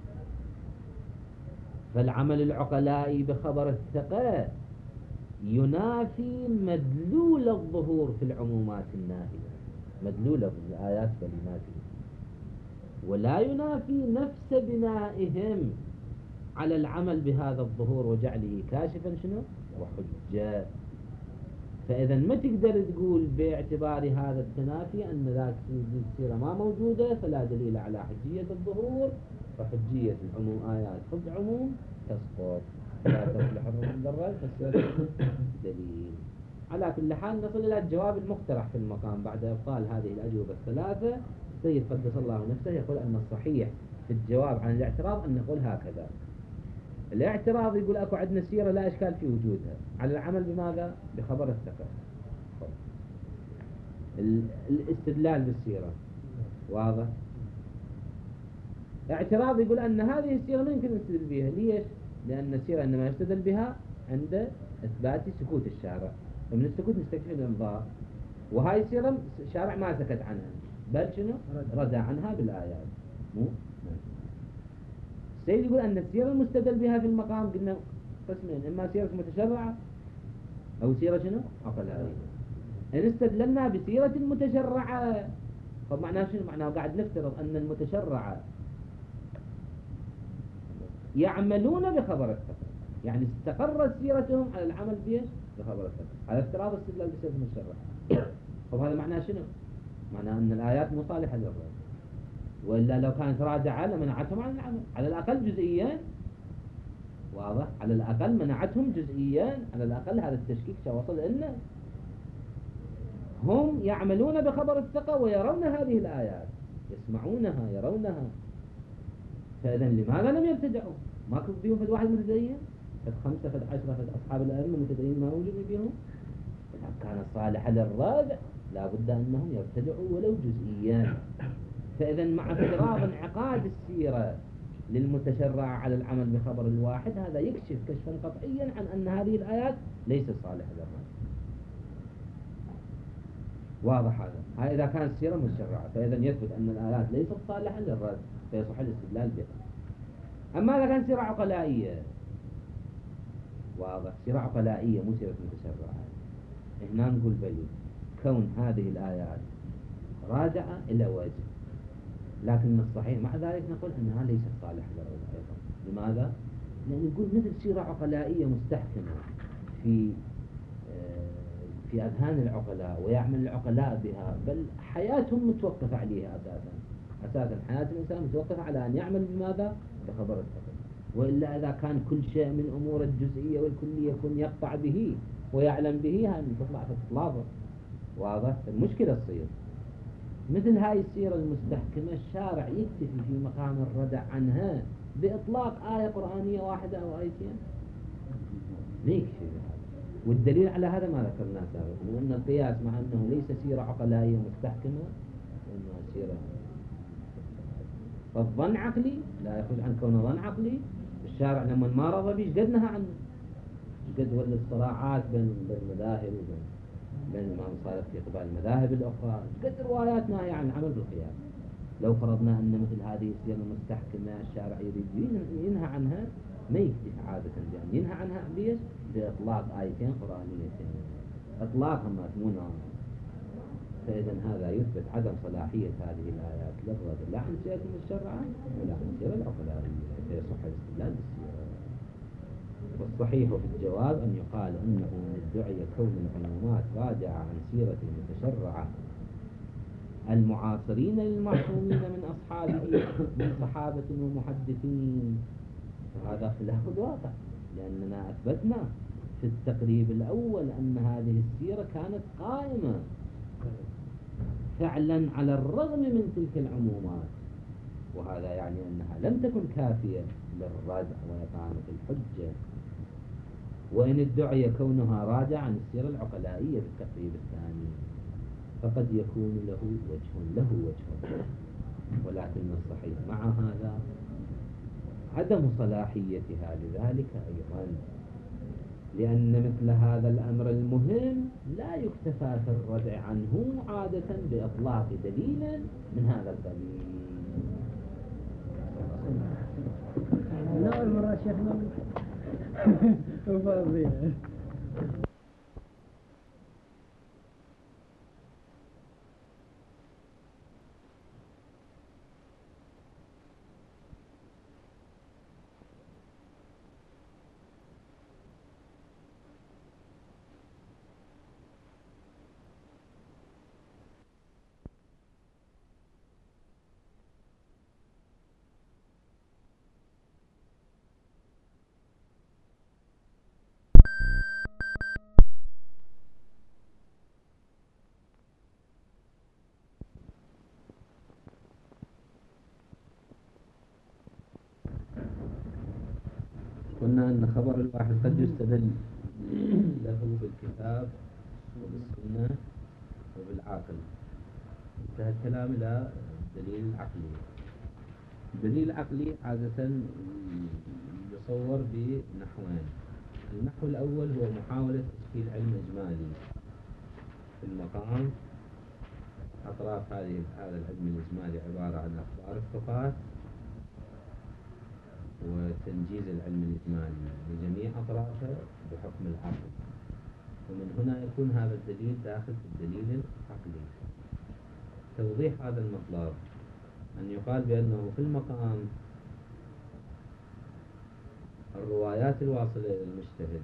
فالعمل العقلائي بخبر الثقة ينافي مدلول الظهور في العمومات الناهية، مدلول الآيات والنافية، ولا ينافي نفس بنائهم على العمل بهذا الظهور وجعله كاشفا شنو؟ وحجة. فإذا ما تقدر تقول باعتبار هذا التنافي أن ذاك السيرة ما موجودة فلا دليل على حجية الظهور، فحجية العموم آيات خذ عموم تسقط، لا تصلح الضرر فالسيرة دليل. على كل حال نصل إلى الجواب المقترح في المقام بعد إبطال هذه الأجوبة الثلاثة. السيد قدس الله نفسه يقول أن الصحيح في الجواب عن الاعتراض أن نقول هكذا: الاعتراض يقول أكو عندنا سيرة لا إشكال في وجودها على العمل بماذا؟ بخبر الثقة. الاستدلال بالسيرة واضح. اعتراض يقول أن هذه السيرة ما يمكن نستدل بها. ليش؟ لأن السيرة إنما يستدل بها عند إثبات سكوت الشارع، ومن السكوت نستكشف الإنظار، وهاي السيرة الشارع ما سكت عنها، بل شنو ردع عنها بالآيات. مو نعم. السيد يقول أن السيرة المستدل بها في المقام قلنا قسمين، إما سيرة متشرعة أو سيرة شنو عقلائية. إن استدللنا بسيرة متشرعة طب معناه شنو؟ معناه قاعد نفترض أن المتشرعة يعملون بخبر الثقة، يعني استقرت سيرتهم على العمل به بخبر الثقة، على افتراض استدلال بسيرة متشرعة. طب هذا معناه شنو؟ معناه أن الآيات مو صالحة للرد، وإلا لو كانت راجعة لمنعتهم عن العمل على الأقل جزئيا. واضح؟ على الأقل منعتهم جزئيا، على الأقل هذا التشكيك وصل إنه هم يعملون بخبر الثقة ويرون هذه الآيات، يسمعونها يرونها. فإذا لماذا لم يبتدعوا؟ ما كنت بيهم فد واحد متدين، فد 5 فد 10 فد أصحاب الأئمة متدين ما موجود بيهم. إذا كان صالحا للرادع لا بد أنهم يبتدعوا ولو جزئيا. فإذا مع افتراض انعقاد السيرة للمتشرع على العمل بخبر الواحد، هذا يكشف كشفا قطعيا عن أن هذه الآيات ليست صالحة للرد. واضح هذا؟ هاي إذا كانت السيرة متشرعة، فإذا يثبت أن الآيات ليست صالحة للرد فيصح الاستدلال بها. أما إذا كانت سيرة عقلائية، واضح، سيرة عقلائية مو سيرة متشرعة، هنا نقول بلي كون هذه الآيات راجعة إلى وجه، لكن الصحيح مع ذلك نقول أنها ليست صالحة للرد أيضا. لماذا؟ لأن نقول مثل سيرة عقلائية مستحكمة في أذهان العقلاء ويعمل العقلاء بها، بل حياتهم متوقفة عليها أساسا حياة الإنسان متوقفة على أن يعمل بماذا؟ بخبر الثقة. وإلا إذا كان كل شيء من أمور الجزئية والكلية يكون يقطع به ويعلم به، هذه تطلع في إطلاقه. واضح؟ المشكلة تصير مثل هاي السيرة المستحكمة الشارع يكتفي في مقام الردع عنها بإطلاق آية قرآنية واحدة أو آيتين، ما يكفي هذا. والدليل على هذا ما ذكرناه سابقا من أن القياس مع أنه ليس سيرة عقلائية مستحكمة وإنها سيرة فالظن عقلي لا يخرج عن كونه ظن عقلي. الشارع لما ما رضى بيش قد نهى عنه، قد ولد الصراعات بين المذاهب بين الإمام الصادق في قبال المذاهب الأخرى، قد روايات نهي عن العمل بالقياس. لو فرضنا أن مثل هذه السيرة المستحكمة الشارع يريد ينهى عنها، ما يكفي عادة بأن ينهى عنها بيش بإطلاق آيتين قرآنيتين إطلاقا مأثمونة. فإذا هذا يثبت عدم صلاحية هذه الآيات للرد لا عن سيرة المتشرعة ولا عن سيرة العقلائية فيصح الاستدلال بالسيرة. والصحيح في الجواب أن يقال أنه من ادعي كون العمومات راجعة عن سيرة المتشرعة المعاصرين للمعصومين من أصحابه من صحابة ومحدثين، فهذا خلاف الواقع، لأننا أثبتنا في التقريب الأول أن هذه السيرة كانت قائمة فعلا على الرغم من تلك العمومات، وهذا يعني أنها لم تكن كافية للردع وإقامة الحجة. وإن ادعي كونها راجع عن السيرة العقلائية في التقريب الثاني فقد يكون له وجه، ولكن الصحيح مع هذا عدم صلاحيتها لذلك أيضا، لأن مثل هذا الأمر المهم لا يكتفى في الردع عنه عادة بإطلاق دليل من هذا القبيل. لا المرة شيخنا وفاضية. قلنا أن خبر الواحد قد يستدل له بالكتاب وبالسنة وبالعقل. انتهى الكلام إلى الدليل العقلي. الدليل العقلي عادة يصور بنحوين. النحو الأول هو محاولة تشكيل علم إجمالي في المقام أطراف هذا العلم الإجمالي عبارة عن أخبار الثقات وتنجيز العلم الإجمالي لجميع أطرافه بحكم العقل، ومن هنا يكون هذا الدليل داخل في الدليل العقلي. توضيح هذا المطلب أن يقال بأنه في المقام الروايات الواصلة إلى المجتهد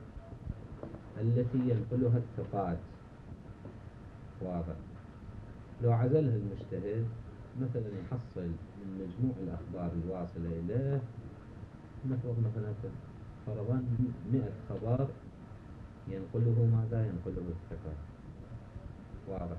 التي ينقلها الثقات واضح، لو عزلها المجتهد مثلا يحصل من مجموع الأخبار الواصلة إليه نفرض مثلا فرضا 100 خبر ينقله ماذا؟ ينقله الثقة. واضح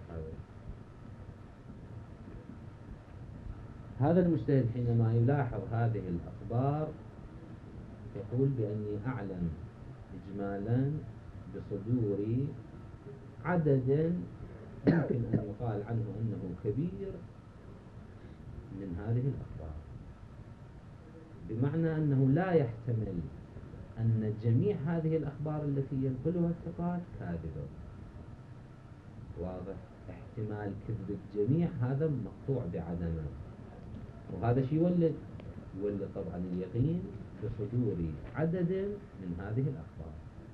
هذا المجتهد حينما يلاحظ هذه الأخبار يقول بأني أعلم إجمالا بصدور عدد يمكن أن يقال عنه أنه كبير من هذه الأخبار، بمعنى أنه لا يحتمل أن جميع هذه الأخبار التي ينقلها الثقات كاذبة. واضح؟ احتمال كذب الجميع هذا مقطوع بعدمه، وهذا شيء يولد طبعا اليقين بصدور عدد من هذه الأخبار.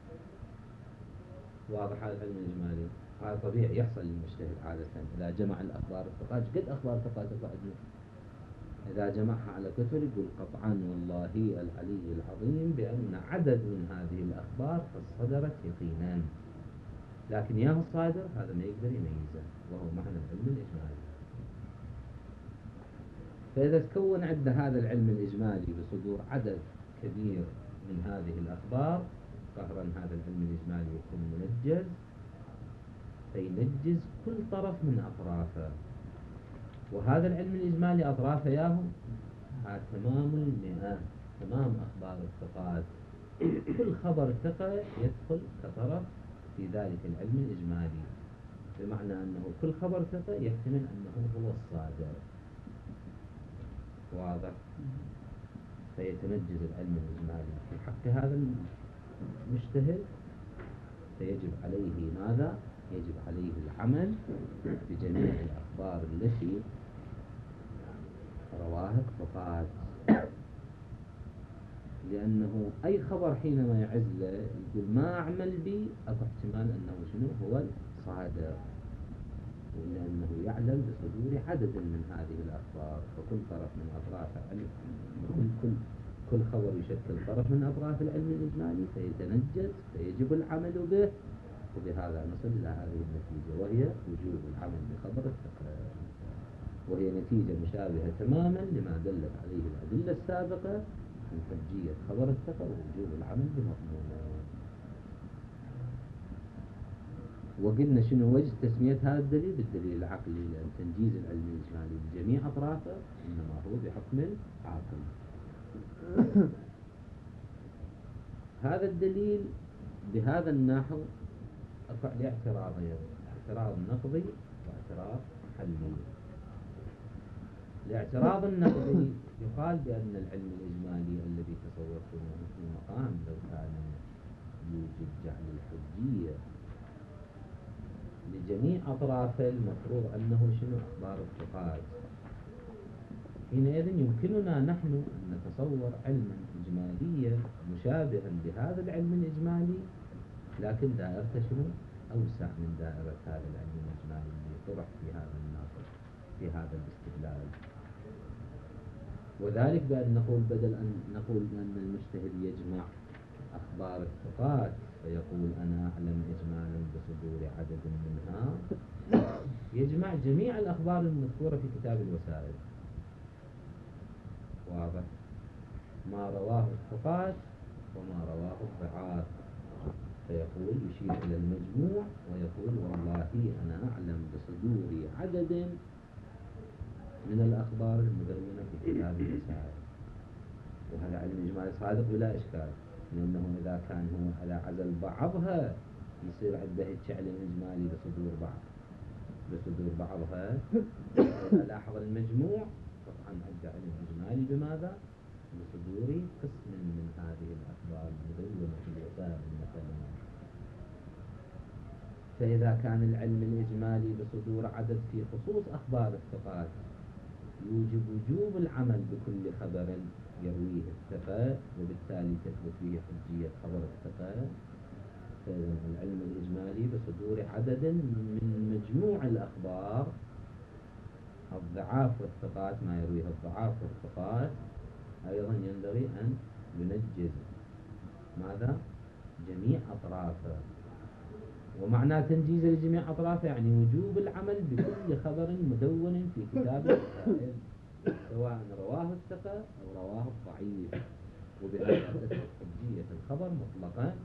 واضح هذا العلم الإجمالي؟ هذا طبيعي يحصل للمجتهد عادة إذا جمع الأخبار الثقات. قد أخبار ثقات إذا جمعها على كثر يقول قطعا والله العلي العظيم بأن عدد من هذه الأخبار قد صدرت يقينا، لكن ياهو الصادر هذا ما يقدر يميزه، وهو معنى العلم الإجمالي. فإذا تكون عندنا هذا العلم الإجمالي بصدور عدد كبير من هذه الأخبار قهرا هذا العلم الإجمالي يكون منجز، فينجز كل طرف من أطرافه. وهذا العلم الإجمالي أطرافه ياهو تمام 100، تمام أخبار الثقات، كل خبر ثقة يدخل كطرف في ذلك العلم الإجمالي، بمعنى أنه كل خبر ثقة يحتمل أنه هو الصادر. واضح؟ فيتنجز العلم الإجمالي في حق هذا المجتهد، فيجب عليه ماذا؟ يجب عليه العمل بجميع الأخبار التي رواها الثقات، لأنه أي خبر حينما يعز له يقول ما أعمل به أكو احتمال أنه شنو هو الصادر، لأنه يعلم بصدور عدد من هذه الأخبار، وكل طرف من أطراف كل خبر يشكل طرف من أطراف العلم الإجمالي، فيتنجز فيجب العمل به، وبهذا نصل إلى هذه النتيجة، وهي وجوب العمل بخبر الثقة، وهي نتيجة مشابهة تماما لما دلت عليه الأدلة السابقة من حجية خبر الثقة ووجوب العمل بمضمونه. وقلنا شنو وجه تسمية هذا الدليل بالدليل العقلي، لأن تنجيز العلم الإجمالي بجميع أطرافه إنما هو بحكم العقل. هذا الدليل بهذا النحو أرفع لي اعتراضين: اعتراض نقضي واعتراض حلي. الاعتراض النقضي يقال بأن العلم الإجمالي الذي تصورتموه في مقام لو كان يوجد جعل الحجية لجميع أطرافه المفروض أنه شنو أخبار الثقات، حينئذ يمكننا نحن أن نتصور علما إجماليا مشابها لهذا العلم الإجمالي، لكن دائرته شنو أوسع من دائرة هذا العلم الإجمالي اللي طرح في هذا الناقش في هذا الاستدلال. وذلك بأن نقول بدل أن نقول بأن المجتهد يجمع أخبار الثقات فيقول أنا أعلم إجمالا بصدور عدد منها، يجمع جميع الأخبار المذكورة في كتاب الوسائل. واضح؟ ما رواه الثقات وما رواه الضعاف، فيقول يشير إلى المجموع ويقول والله أنا أعلم بصدور عدد من الأخبار المدونة في كتاب الوسائل. وهذا علم إجمالي صادق بلا إشكال، لأنه إذا كان هو على عزل بعضها يصير عنده علم إجمالي بصدور بعضها. إذا لاحظ المجموع طبعا عنده علم إجمالي بماذا؟ بصدور قسم من هذه الأخبار المدونة في الوسائل مثلا. فإذا كان العلم الإجمالي بصدور عدد في خصوص أخبار الثقات يوجب وجوب العمل بكل خبر يرويه الثقة، وبالتالي تثبت به حجية خبر الثقة. فإذا العلم الإجمالي بصدور عدد من مجموع الأخبار الضعاف والثقات، ما يرويه الضعاف والثقات، أيضا ينبغي أن ينجز ماذا؟ جميع أطرافه. ومعنى تنجيز لجميع أطرافه يعني وجوب العمل بكل خبر مدون في كتاب الرسائل، سواء رواه الثقة أو رواه الضعيف، وبهذا تثبت حجية الخبر مطلقا،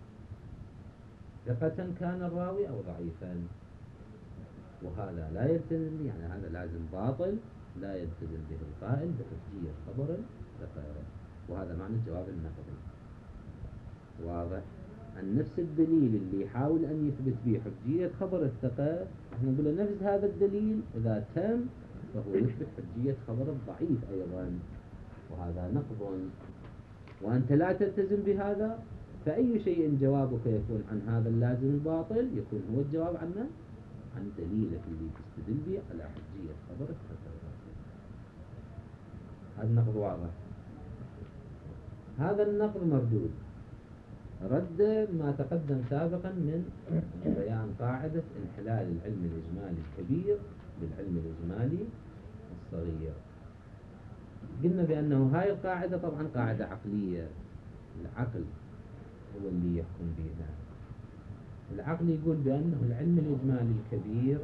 ثقة كان الراوي أو ضعيفا. وهذا لا يلتزم، يعني هذا لازم باطل لا يلتزم به القائل بحجية خبر الثقة. وهذا معنى الجواب النقضي. واضح؟ نفس الدليل اللي يحاول أن يثبت به حجية خبر الثقة، احنا نقول نفس هذا الدليل إذا تم فهو يثبت حجية خبر الضعيف أيضا، وهذا نقض. وأنت لا تلتزم بهذا، فأي شيء جوابك يكون عن هذا اللازم الباطل يكون هو الجواب عنه عن دليلك اللي تستدل به على حجية خبر الثقة. هذا النقض واضح. هذا النقض مردود، رد ما تقدم سابقا من بيان قاعدة انحلال العلم الإجمالي الكبير بالعلم الإجمالي الصغير. قلنا بأنه هاي القاعدة طبعا قاعدة عقلية، العقل هو اللي يحكم بها. العقل يقول بأنه العلم الإجمالي الكبير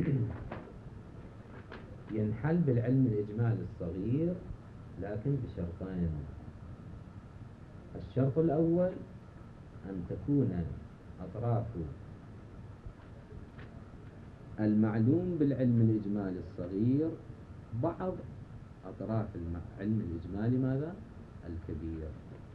ينحل بالعلم الإجمالي الصغير، لكن بشرطين. الشرط الأول أن تكون أطراف المعلوم بالعلم الإجمالي الصغير بعض أطراف العلم الإجمالي ماذا؟ الكبير.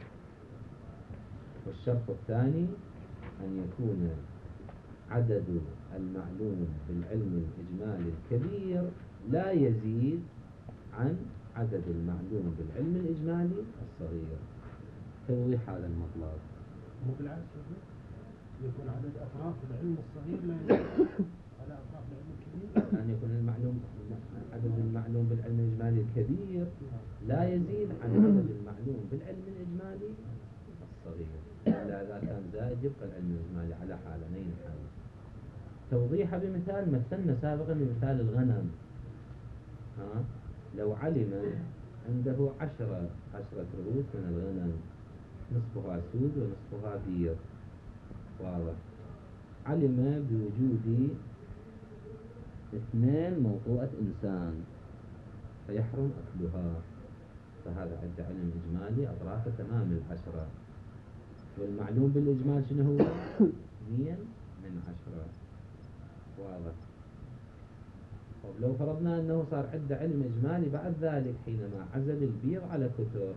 والشرط الثاني أن يكون عدد المعلوم بالعلم الإجمالي الكبير لا يزيد عن عدد المعلوم بالعلم الإجمالي الصغير. توضيح هذا المطلب. مو بالعكس يكون عدد أطراف العلم الصغير لا يزيد على أطراف العلم الكبير. أن يكون عدد المعلوم بالعلم الإجمالي الكبير لا يزيد عن عدد المعلوم بالعلم الإجمالي الصغير، إلا إذا كان زائد يبقى العلم الإجمالي على حالين حال. توضيحه بمثال مثلنا سابقا بمثال الغنم. لو علم عنده عشرة رؤوس من الغنم، نصفها سود ونصفها بيض، واضح، علم بوجود 2 موطوءة إنسان فيحرم أكلها، فهذا عنده علم إجمالي أطرافه تمام 10. والمعلوم بالإجمال شنو هو؟ 2 من 10، واضح. طب لو فرضنا أنه صار عنده علم إجمالي بعد ذلك حينما عزل البيض على كثر،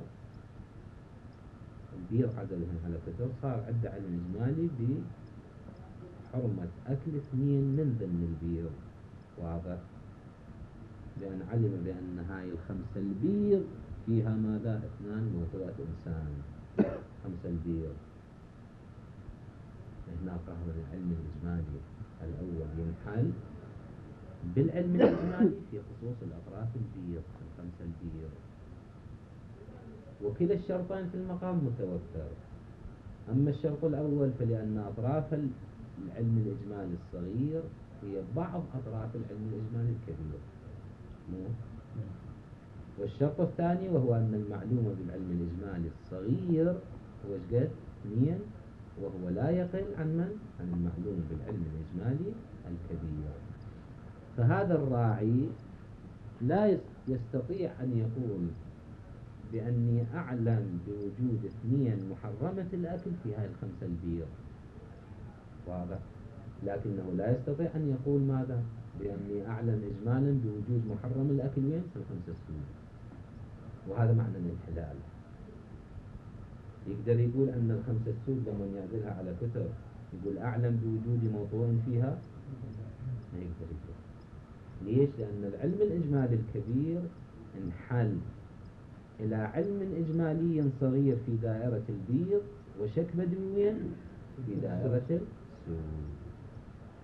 البيض عزلهم على كثر، صار عنده علم إجمالي بحرمة أكل 2 من ضمن البيض، واضح، لأن علم بأن هاي ال5 البيض فيها ماذا؟ 2 موطوءة إنسان، 5 البيض. هنا فهم العلم الإجمالي الأول ينحل بالعلم الإجمالي في خصوص الأطراف البيض، 5 البيض. وكلا الشرطين في المقام متوفر. أما الشرط الأول فلأن أطراف العلم الإجمالي الصغير هي بعض أطراف العلم الإجمالي الكبير. والشرط الثاني وهو أن المعلومة بالعلم الإجمالي الصغير هو قد 2، وهو لا يقل عن من؟ عن المعلوم بالعلم الإجمالي الكبير. فهذا الراعي لا يستطيع أن يقول بأني أعلم بوجود 2 محرمة الأكل في هاي ال5 البيض، واضح، لكنه لا يستطيع أن يقول ماذا؟ بأني أعلم إجمالا بوجود محرم الأكل وين؟ في ال5 السود. وهذا معنى الانحلال. يقدر يقول أن ال5 السود لما يعزلها على كثر يقول أعلم بوجود موضوع فيها؟ ما يقدر يقول. ليش؟ لأن العلم الإجمالي الكبير انحل إلى علم إجمالي صغير في دائرة البيض وشك بدوي في دائرة السود.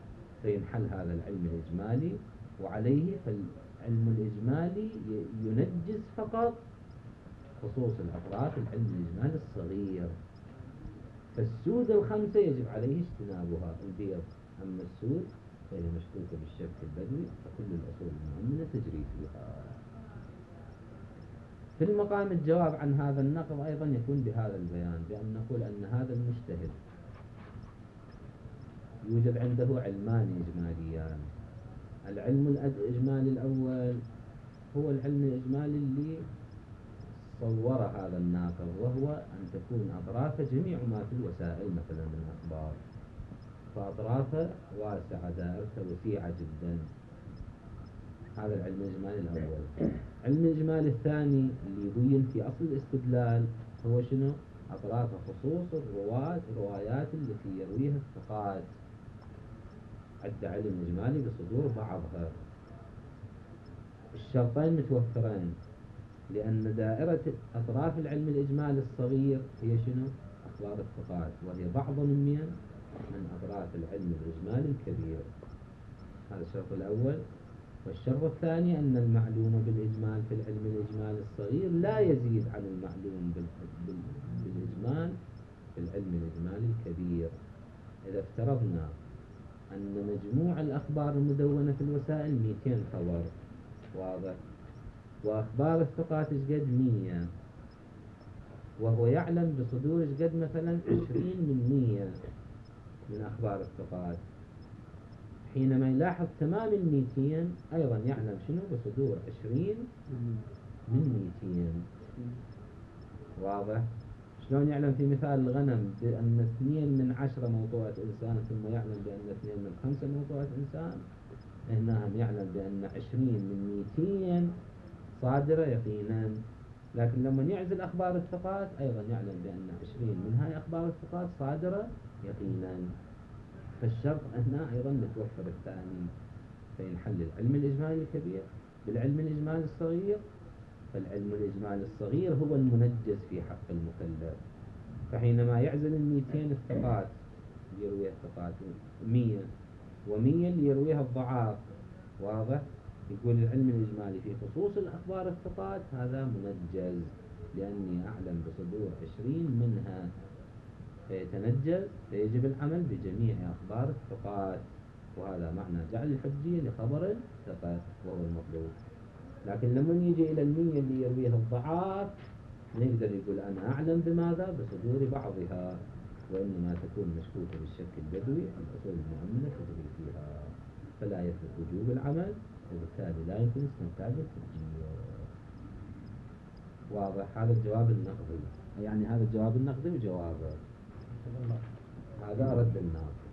فينحل هذا العلم الإجمالي، وعليه فالعلم الإجمالي ينجز فقط خصوص الأطراف العلم الإجمالي الصغير. فالسود الخمسة يجب عليه اجتنابها البيض، أما السود فهي مشكوكة بالشك البدوي، فكل الأصول المؤمنة تجري فيها. في المقام الجواب عن هذا النقض أيضا يكون بهذا البيان، بأن نقول أن هذا المجتهد يوجد عنده علمان إجماليان. العلم الإجمالي الأول هو العلم الإجمالي اللي صور هذا الناقض، وهو أن تكون أطرافه جميع ما في الوسائل مثلا من أخبار، فأطرافه واسعة، دائرته وسيعة جدا. هذا العلم الإجمالي الأول. العلم الإجمالي الثاني اللي يبين في أصل الاستدلال هو شنو؟ أطراف خصوص الروايات التي يرويها الثقات. عد علم إجمالي بصدور بعضها. الشرطين متوفرين، لأن دائرة أطراف العلم الإجمالي الصغير هي شنو؟ أخبار الثقات، وهي بعض من أطراف العلم الإجمالي الكبير. هذا الشرط الأول. والشرط الثاني أن المعلوم بالإجمال في العلم الإجمالي الصغير لا يزيد عن المعلوم بالإجمال في العلم الإجمالي الكبير. إذا افترضنا أن مجموع الأخبار المدونة في الوسائل 200 خبر، واضح، وأخبار الثقات إشقد 100، وهو يعلم بصدور إشقد مثلا 20 من 100 من أخبار الثقات، حينما يلاحظ تمام 200 أيضا يعلم شنو بصدور 20 من 200. واضح؟ شلون يعلم في مثال الغنم بأن 2 من 10 موضوعة إنسان، ثم يعلم بأن 2 من 5 موضوعة إنسان؟ هنا هم يعلم بأن 20 من 200 صادرة يقينا. لكن لما يعزل أخبار الثقات أيضا يعلم بأن 20 من هاي أخبار الثقات صادرة يقينا. فالشرط هنا أيضا متوفر الثاني، فينحل العلم الإجمالي الكبير بالعلم الإجمالي الصغير. فالعلم الإجمالي الصغير هو المنجز في حق المكلف، فحينما يعزل 200 الثقات اللي يرويها الثقات 100 و100 اللي يرويها الضعاف، واضح، يقول العلم الإجمالي في خصوص الأخبار الثقات هذا منجز، لأني أعلم بصدور 20 منها، فيتنجز، فيجب العمل بجميع أخبار الثقات. وهذا معنى جعل الحجية لخبر الثقة وهو المطلوب. لكن لما يجي إلى 100 اللي يرويها الضعاف، نقدر يقول أنا أعلم بماذا؟ بصدور بعضها، وإنما تكون مشكوكة بالشك البدوي، الأصول المؤمنة تجري فيها، فلا يثبت وجوب العمل، وبالتالي لا يمكن استنتاج الحجية. واضح؟ هذا الجواب النقدي، يعني هذا الجواب النقدي وجوابه، هذا رد الناقض.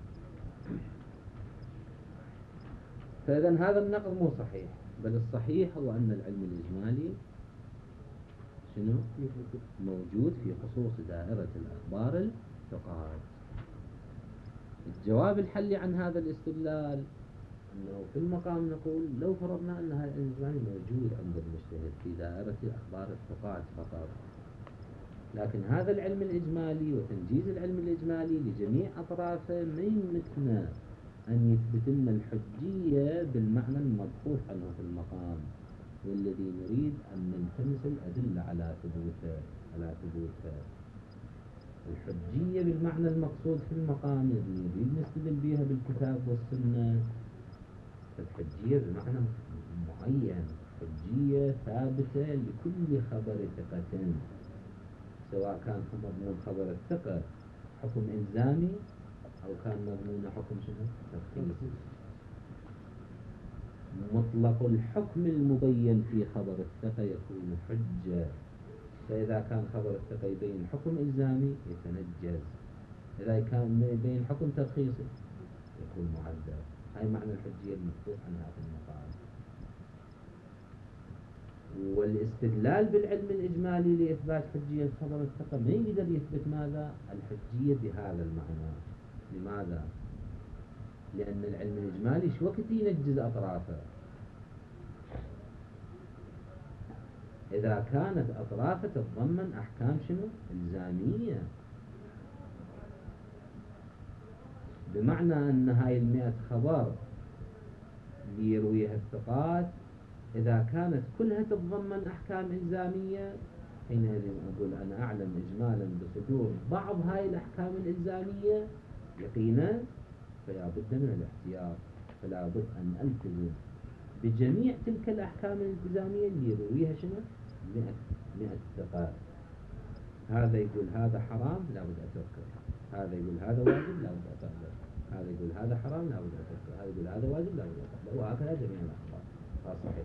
فإذا هذا النقض مو صحيح، بل الصحيح هو أن العلم الإجمالي شنو؟ موجود في خصوص دائرة الأخبار الثقات. الجواب الحلي عن هذا الاستدلال أنه في المقام نقول لو فرضنا أن هذا العلم الإجمالي موجود عند المجتهد في دائرة أخبار الثقات فقط، لكن هذا العلم الإجمالي وتنجيز العلم الإجمالي لجميع أطرافه ما يمكننا أن يثبت لنا الحجية بالمعنى المبحوث عنه في المقام، والذي نريد أن نلتمس الأدلة على ثبوتها. الحجية بالمعنى المقصود في المقام الذي نريد نستدل بها بالكتاب والسنة، الحجية بمعنى معين، حجية ثابتة لكل خبر ثقة، سواء كان مضمون خبر الثقة حكم إلزامي أو كان مضمون حكم شنو؟ تفخيصي. مطلق الحكم المبين في خبر الثقة يكون حجة، فإذا كان خبر الثقة يبين حكم إلزامي يتنجز، إذا كان يبين حكم ترخيصي يكون معدل. هاي معنى الحجية المبحوث عنها في المقام. والاستدلال بالعلم الإجمالي لإثبات حجية خبر الثقة ما يقدر يثبت ماذا؟ الحجية بهذا المعنى. لماذا؟ لأن العلم الإجمالي شو وقت ينجز أطرافه؟ إذا كانت أطرافه تتضمن أحكام شنو؟ إلزامية، بمعنى أن هاي 100 خبر الخبر اللي يرويها الثقات إذا كانت كلها تتضمن أحكام إلزامية، حينئذ أقول أنا أعلم إجمالا بصدور بعض هاي الأحكام الإلزامية يقينا، فلا بد من الاحتياط، فلا بد أن ألتزم بجميع تلك الأحكام الإلزامية اللي يرويها شنو 100 ثقة. هذا يقول هذا حرام لا بد أتركه، هذا يقول هذا واجب لا بد أفعله، هذا يقول هذا حرام لا بد أتركه، هذا يقول هذا واجب لا بد أفعله، وهكذا جميع الأخبار. هذا صحيح.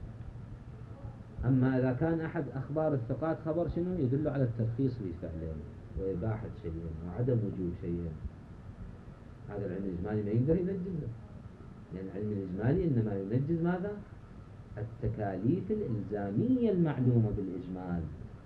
أما إذا كان أحد أخبار الثقات خبر شنو يدل على الترخيص لفعلين وإباحة شيئين وعدم وجوب شيئين، هذا العلم الإجمالي ما يقدر ينجزه، لأن العلم الإجمالي إنما ينجز ماذا؟ التكاليف الإلزامية المعلومة بالإجمال.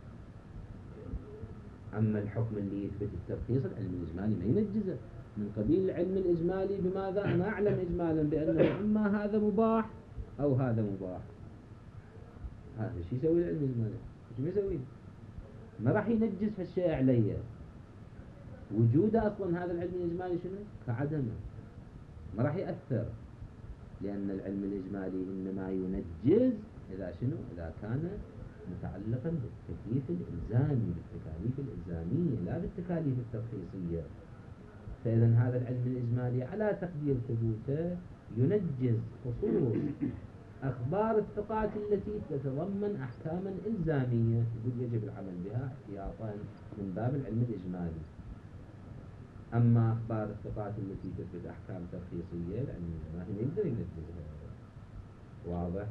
أما الحكم اللي يثبت الترخيص العلم الإجمالي ما ينجزه، من قبيل العلم الإجمالي بماذا؟ أنا أعلم إجمالا بأنه إما هذا مباح أو هذا مباح. هذا شو يسوي العلم الإجمالي؟ شو يسوي؟ ما راح ينجز هالشيء علي. وجوده أصلا هذا العلم الإجمالي شنو؟ كعدمه، ما راح يأثر، لأن العلم الإجمالي إنما ينجز إذا شنو؟ إذا كان متعلقا بالتكليف الإلزامي، بالتكاليف الإلزامية لا بالتكاليف الترخيصية. فإذا هذا العلم الإجمالي على تقدير ثبوته ينجز خصوص أخبار الثقات التي تتضمن أحكاما إلزامية، يقول يجب العمل بها احتياطا من باب العلم الإجمالي. أما أخبار الثقات التي تثبت أحكام ترخيصية العلم الإجمالي ما يقدر ينجزها. واضح؟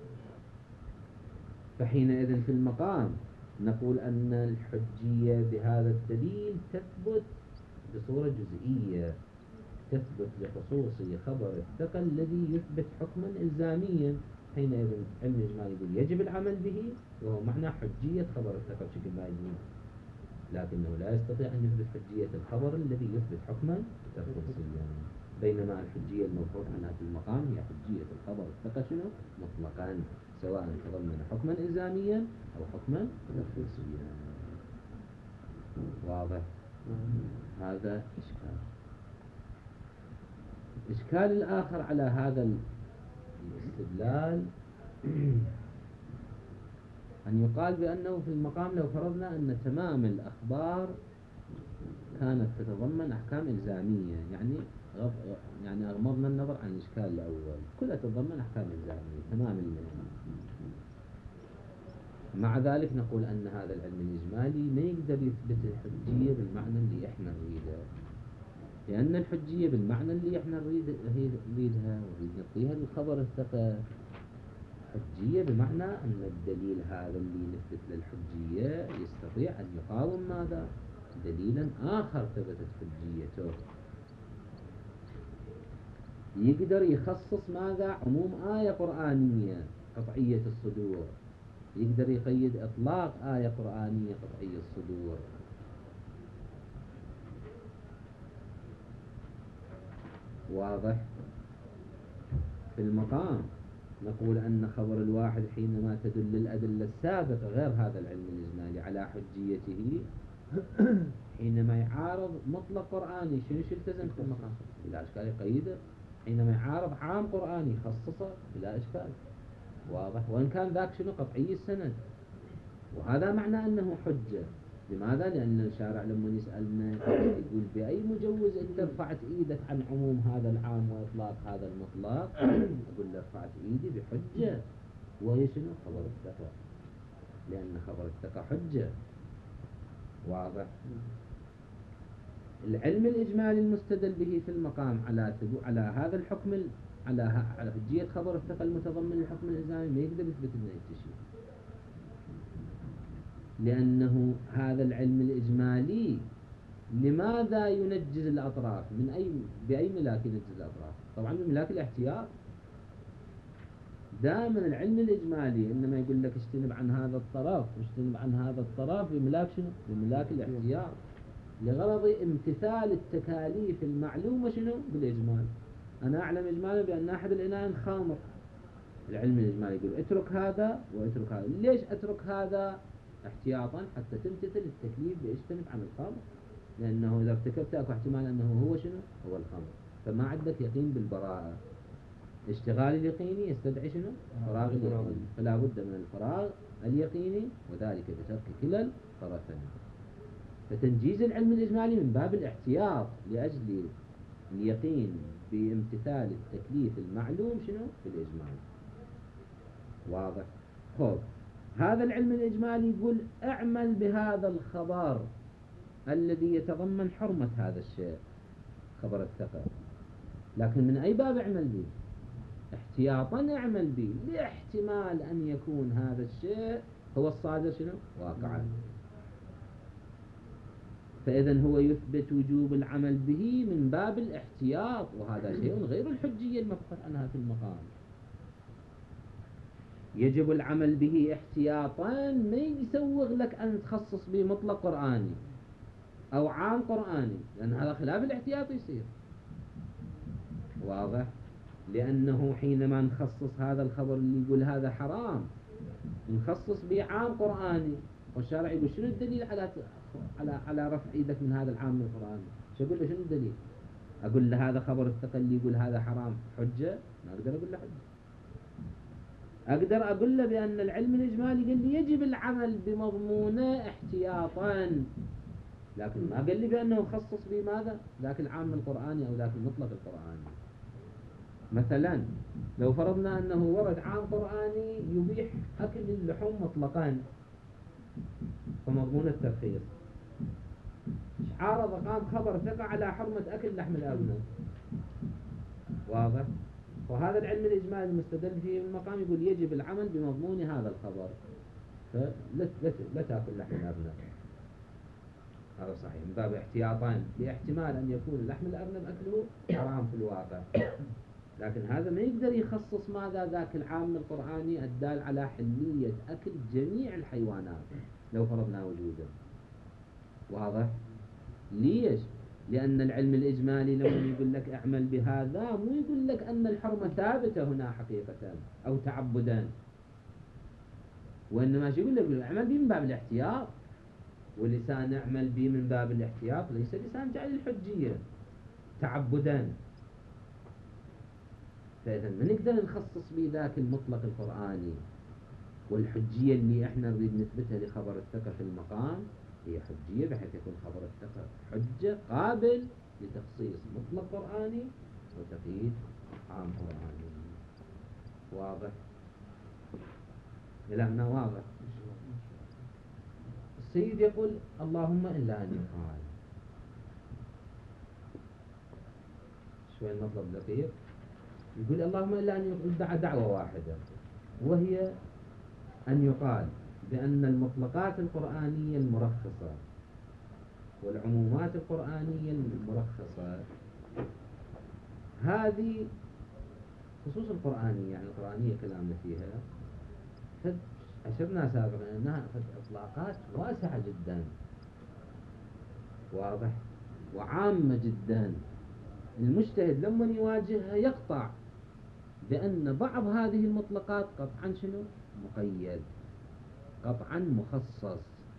فحينئذ في المقام نقول أن الحجية بهذا الدليل تثبت بصورة جزئية، تثبت لخصوص خبر الثقة الذي يثبت حكما إلزاميا. حينئذ علم الإجمالي يقول يجب العمل به، وهو معنى حجية خبر الثقة بشكل ما يجوز، لكنه لا يستطيع أن يثبت حجية الخبر الذي يثبت حكما ترخيصيا. بينما الحجية المبحوث عنها في المقام هي حجية الخبر الثقة شنو؟ مطلقا، سواء تضمن حكما إلزاميا أو حكما ترخيصيا. واضح؟ هذا إشكال. الإشكال الآخر على هذا الاستدلال أن يقال بأنه في المقام لو فرضنا أن تمام الأخبار كانت تتضمن أحكام إلزامية، يعني أغمضنا النظر عن الإشكال الأول، كلها تتضمن أحكام إلزامية تمام مع ذلك نقول أن هذا العلم الإجمالي ما يقدر يثبت الحجية بالمعنى اللي إحنا نريده، لأن الحجية بالمعنى اللي إحنا نريدها ونريد نعطيها للخبر الثقة حجية بمعنى أن الدليل هذا اللي نثبت للحجية يستطيع أن يقاوم ماذا؟ دليلا آخر ثبتت حجيته، يقدر يخصص ماذا؟ عموم آية قرآنية قطعية الصدور، يقدر يقيد إطلاق آية قرآنية قطعية الصدور. واضح؟ في المقام نقول أن خبر الواحد حينما تدل الأدلة السابقة غير هذا العلم الإجمالي على حجيته، حينما يعارض مطلق قرآني شنو يلتزم في المقام؟ بلا إشكال يقيده. حينما يعارض عام قرآني خصصه بلا إشكال. واضح؟ وإن كان ذاك شنو قطعي السند، وهذا معنى أنه حجة. لماذا؟ لأن الشارع لما يسألنا يقول بأي مجوز أنت رفعت إيدك عن عموم هذا العام وإطلاق هذا المطلق؟ أقول له رفعت إيدي بحجة، وهي شنو؟ خبر الثقة، لأن خبر الثقة حجة. واضح؟ العلم الإجمالي المستدل به في المقام على هذا الحكم، على حجية خبر الثقة المتضمن للحكم الإلزامي ما يقدر يثبت لنا الشيء، لأنه هذا العلم الإجمالي لماذا ينجز الأطراف؟ بأي ملاك ينجز الأطراف؟ طبعا بملاك الاحتياط. دائما العلم الإجمالي إنما يقول لك اجتنب عن هذا الطرف واجتنب عن هذا الطرف بملاك شنو؟ بملاك الاحتياط، لغرض امتثال التكاليف المعلومة شنو؟ بالإجمال. أنا أعلم إجمالا بأن أحد الإناء خامر، العلم الإجمالي يقول اترك هذا واترك هذا. ليش أترك هذا؟ احتياطا حتى تمتثل التكليف باجتنب عن الخمر، لأنه إذا ارتكبت أكو احتمال أنه هو شنو؟ هو الخمر. فما عندك يقين بالبراءة. اشتغال اليقيني يستدعي شنو؟ فراغ اليقيني، فلا بد من الفراغ اليقيني، وذلك بترك كلا الطرفين. فتنجيز العلم الإجمالي من باب الاحتياط لأجل اليقين بامتثال التكليف المعلوم شنو؟ في الإجمال. واضح؟ خب هذا العلم الإجمالي يقول اعمل بهذا الخبر الذي يتضمن حرمة هذا الشيء، خبر الثقة، لكن من أي باب اعمل به؟ احتياطا اعمل به لاحتمال أن يكون هذا الشيء هو الصادر شنو؟ واقعا. فإذا هو يثبت وجوب العمل به من باب الاحتياط، وهذا شيء غير الحجية المبحوث عنها في المقام. يجب العمل به احتياطا، ما يسوغ لك أن تخصص به مطلق قرآني أو عام قرآني، لأن هذا خلاف الاحتياط يصير. واضح؟ لأنه حينما نخصص هذا الخبر اللي يقول هذا حرام نخصص به عام قرآني، والشارع يقول شنو الدليل على رفع ايدك من هذا العام من القرآن؟ شو أقول له شنو الدليل؟ أقول له هذا خبر الثقة اللي يقول هذا حرام حجة؟ ما أقدر أقول له حجة. أقدر أقول له بأن العلم الإجمالي قال لي يجب العمل بمضمونه احتياطا، لكن ما قال لي بأنه خصص بماذا؟ ذاك العام القرآني أو ذاك المطلق القرآني. مثلا لو فرضنا أنه ورد عام قرآني يبيح أكل اللحوم مطلقا فمضمون الترخيص، عارض قام خبر ثقة على حرمة أكل لحم الأبناء. واضح؟ وهذا العلم الإجمالي المستدل فيه المقام يقول يجب العمل بمضمون هذا الخبر، فلا تأكل لحم الأبناء. هذا صحيح من باب احتياطين لاحتمال أن يكون لحم الأرنب أكله حرام في الواقع، لكن هذا ما يقدر يخصص ماذا ذاك العام القرآني الدال على حلية أكل جميع الحيوانات لو فرضنا وجوده. واضح؟ ليش؟ لأن العلم الإجمالي لما يقول لك اعمل بهذا مو يقول لك أن الحرمة ثابتة هنا حقيقة أو تعبدا، وإنما يقول لك اعمل به من باب الاحتياط، ولسان اعمل به من باب الاحتياط ليس لسان جعل الحجية تعبدا. فإذا ما نقدر نخصص به ذاك المطلق القرآني، والحجية اللي احنا نريد نثبتها لخبر الثقة في المقام هي حجية بحيث يكون خبر الثقة حجة قابل لتخصيص مطلق قرآني وتقييد عام قرآني. واضح؟ إلى هنا واضح؟ السيد يقول اللهم إلا أن يقال. شوي المطلب دقيق. يقول اللهم إلا أن يدعى دعوة واحدة، وهي أن يقال بأن المطلقات القرآنية المرخصة والعمومات القرآنية المرخصة هذه خصوص القرآنية، يعني القرآنية كلامنا فيها أشرنا سابقا أنها إطلاقات واسعة جدا. واضح؟ وعامة جدا. المجتهد لما يواجهها يقطع بأن بعض هذه المطلقات قطعا شنو؟ مقيد، قطعا مخصص.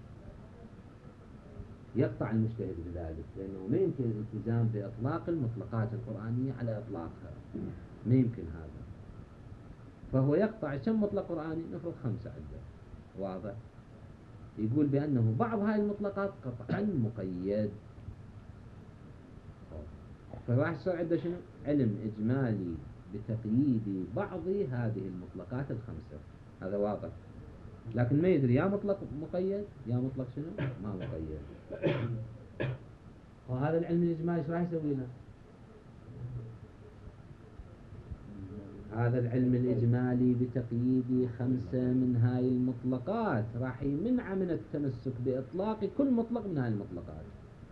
يقطع المجتهد بذلك، لأنه ما يمكن الالتزام بإطلاق المطلقات القرآنية على إطلاقها، ما يمكن هذا. فهو يقطع كم مطلق قرآني؟ نفرض 5 عدة. واضح؟ يقول بأنه بعض هذه المطلقات قطعا مقيد. فراح يصير عنده شنو؟ علم إجمالي بتقييد بعض هذه المطلقات 5. هذا واضح، لكن ما يدري يا مطلق مقيد يا مطلق شنو؟ ما مقيد. وهذا العلم الإجمالي ايش راح يسوي لنا؟ هذا العلم الإجمالي بتقييد 5 من هاي المطلقات راح يمنع من التمسك بإطلاق كل مطلق من هاي المطلقات.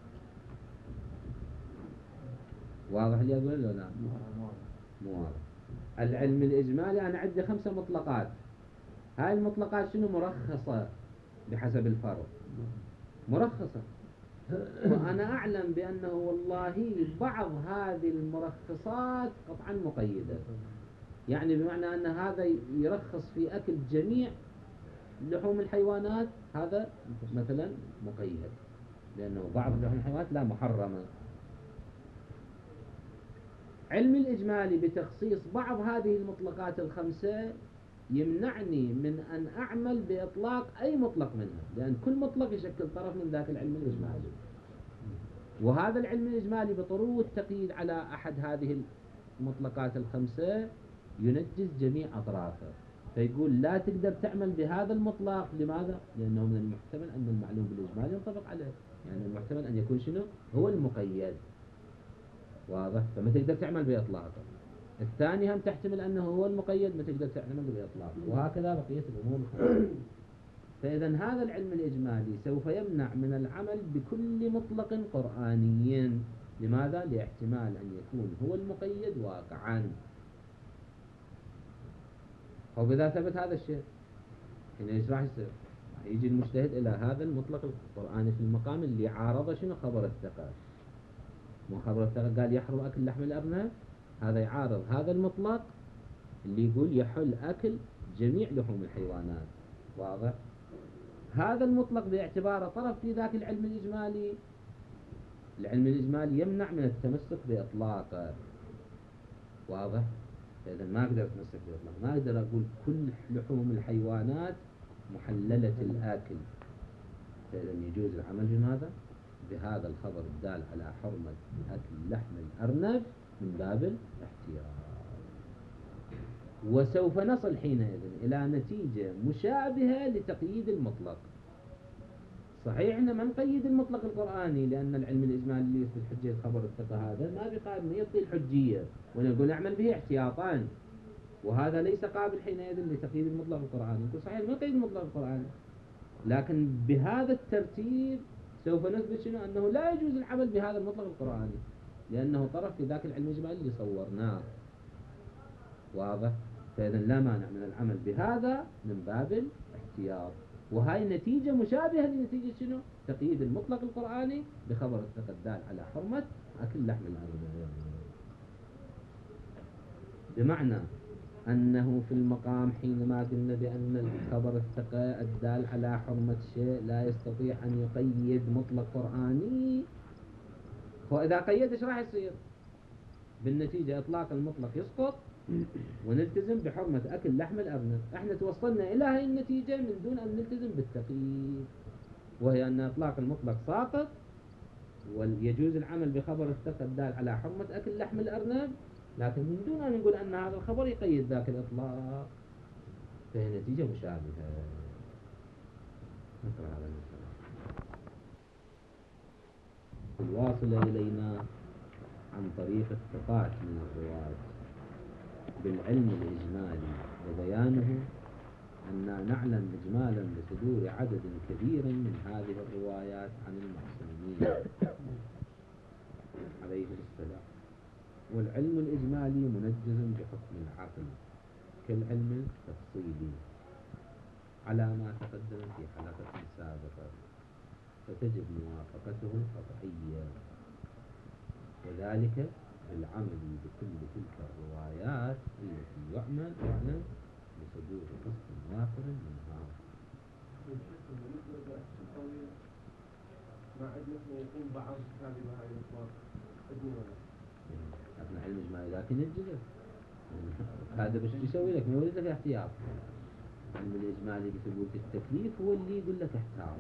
واضح اللي أقول له؟ لا مو واضح. العلم الإجمالي أنا عندي 5 مطلقات، هاي المطلقات شنو؟ مرخصة بحسب الفرض، مرخصة. وأنا أعلم بأنه والله بعض هذه المرخصات قطعا مقيدة، يعني بمعنى أن هذا يرخص في أكل جميع لحوم الحيوانات، هذا مثلا مقيد، لأنه بعض لحوم الحيوانات لا محرمة. علم الإجمالي بتخصيص بعض هذه المطلقات الخمسة يمنعني من أن أعمل بإطلاق أي مطلق منها، لأن كل مطلق يشكل طرف من ذاك العلم الإجمالي، وهذا العلم الإجمالي بطرود التقييد على أحد هذه المطلقات الخمسة ينجز جميع أطرافه، فيقول لا تقدر تعمل بهذا المطلق. لماذا؟ لأنه من المحتمل أن المعلوم بالإجمالي ينطبق عليه، يعني المحتمل أن يكون شنو؟ هو المقيد. واضح؟ فما تقدر تعمل بإطلاقه. الثاني هم تحتمل أنه هو المقيد، ما تقدر تعمل بإطلاقه، وهكذا بقية الأمور. فإذا هذا العلم الإجمالي سوف يمنع من العمل بكل مطلق قرآني. لماذا؟ لاحتمال أن يكون هو المقيد واقعا. وإذا ثبت هذا الشيء حين ايش راح يصير؟ راح يجي المجتهد إلى هذا المطلق القرآني في المقام اللي عارض شنو؟ خبر الثقة. مو خبر الثقة قال يحرم أكل لحم الأرنب، هذا يعارض هذا المطلق اللي يقول يحل أكل جميع لحوم الحيوانات. واضح؟ هذا المطلق باعتباره طرف في ذاك العلم الإجمالي، العلم الإجمالي يمنع من التمسك بإطلاقه. واضح؟ إذا ما أقدر أتمسك بإطلاق، ما أقدر أقول كل لحوم الحيوانات محللة الآكل. فإذا يجوز العمل بماذا؟ بهذا الخبر الدال على حرمة أكل لحم الأرنب من باب الاحتياط. وسوف نصل حينئذ إلى نتيجة مشابهة لتقييد المطلق. صحيح إحنا ما نقيد المطلق القرآني، لأن العلم الإجمالي اللي يثبت حجية خبر الثقة هذا ما بقابل، ما يعطي الحجية ونقول أعمل به احتياطا، وهذا ليس قابل حينئذ لتقييد المطلق القرآني. نقول صحيح ما نقيد المطلق القرآني، لكن بهذا الترتيب سوف نثبت شنو؟ أنه لا يجوز العمل بهذا المطلق القرآني، لأنه طرف في ذاك العلم الإجمالي اللي صورناه. واضح؟ فإذا لا مانع من العمل بهذا من باب الاحتياط، وهاي نتيجة مشابهة لنتيجة شنو؟ تقييد المطلق القرآني بخبر الثقة الدال على حرمة أكل لحم الأرنب. بمعنى أنه في المقام حينما قلنا بأن الخبر الثقة الدال على حرمة شيء لا يستطيع أن يقيد مطلق قرآني، وإذا قيد إيش راح يصير؟ بالنتيجة إطلاق المطلق يسقط ونلتزم بحرمة أكل لحم الأرنب. احنا توصلنا إلى هذه النتيجة من دون أن نلتزم بالتقييد، وهي أن إطلاق المطلق ساقط ويجوز العمل بخبر الثقة الدال على حرمة أكل لحم الأرنب، لكن من دون أن نقول أن هذا الخبر يقيد ذاك الإطلاق. فهي نتيجة مشابهة. نقرأ هذا المثال. الواصلة إلينا عن طريق الثقات من الرواة بالعلم الإجمالي، وبيانه أننا نعلم إجمالا بصدور عدد كبير من هذه الروايات عن المعصومين عليه السلام. والعلم الإجمالي منجز بحكم العقل كالعلم التفصيلي على ما تقدم في حلقة سابقة، فتجب موافقته القطعية، وذلك بالعمل بكل تلك الروايات التي يعلم بصدور قسط وافر منها. ما عندنا يقين بعض كاذبة هاي الأخبار احنا علم إجمالي لكن الجزء هذا بس يسوي لك؟ ما يقول لك احتياط. علم الإجمالي بثبوت التكليف هو اللي يقول لك احتياط.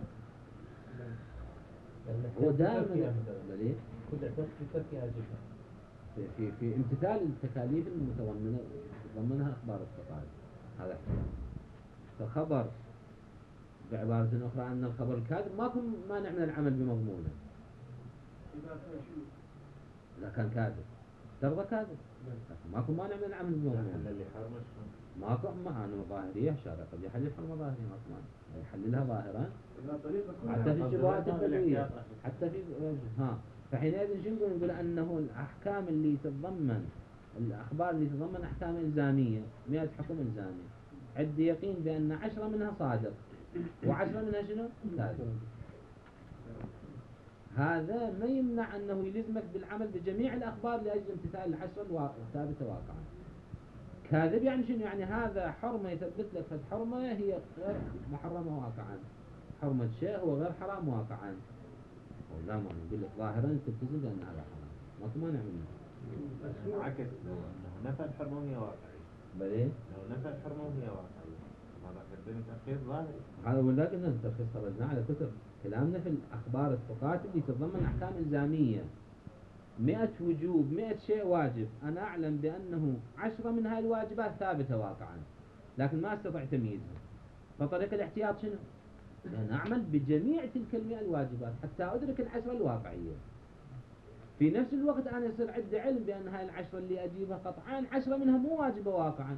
هو دائما بليه كل اعتراف في عجبها في امتثال التكاليف المتضمنة تضمنها أخبار الثقات، هذا احتياط. فخبر بعبارة أخرى أن الخبر الكاذب ماكو مانع من العمل بمضمونه إذا كان شو؟ إذا كان كاذب ترضى كاذب، ماكو مانع من العمل بمضمونه. اللي حرمش ماكو أنا ظاهرية شارع قد يحلل الحرمة ظاهرية، ماكو مانع يحللها ظاهرا حتى في الشبهات البدوية، حتى في فحينئذ شو نقول أنه الأحكام اللي تتضمن الأخبار اللي تتضمن أحكام إلزامية 100 حكم إلزامي، عندي يقين بأن 10 منها صادق و10 منها شنو؟ كاذب. هذا ما يمنع أنه يلزمك بالعمل بجميع الأخبار لأجل امتثال العشرة الثابتة واقعا. كاذب يعني شنو؟ يعني هذا حرمة يثبت لك فالحرمة هي غير محرمة واقعا، حرمة شيء هو غير حرام واقعا. ولا ما نقول لك ظاهرا تلتزم بأن هذا حرام، ما مانع منه. عكس لو أنه نفى الحرمة وهي واقعية. بلى لو نفى الحرمة وهي واقعية هذا يقدم تأخير ظاهري. هذا ولذلك إن الترخيص خرجنا على كتب كلامنا في الأخبار الثقات اللي تتضمن أحكام إلزامية 100 وجوب 100 شيء واجب، أنا أعلم بأنه 10 من هاي الواجبات ثابتة واقعا لكن ما أستطيع تمييزها، فطريق الاحتياط شنو؟ أنا أعمل بجميع تلك 100 الواجبات حتى أدرك العشرة الواقعية. في نفس الوقت أنا يصير عندي علم بأن هاي العشرة اللي أجيبها قطعا 10 منها مو واجبة واقعا.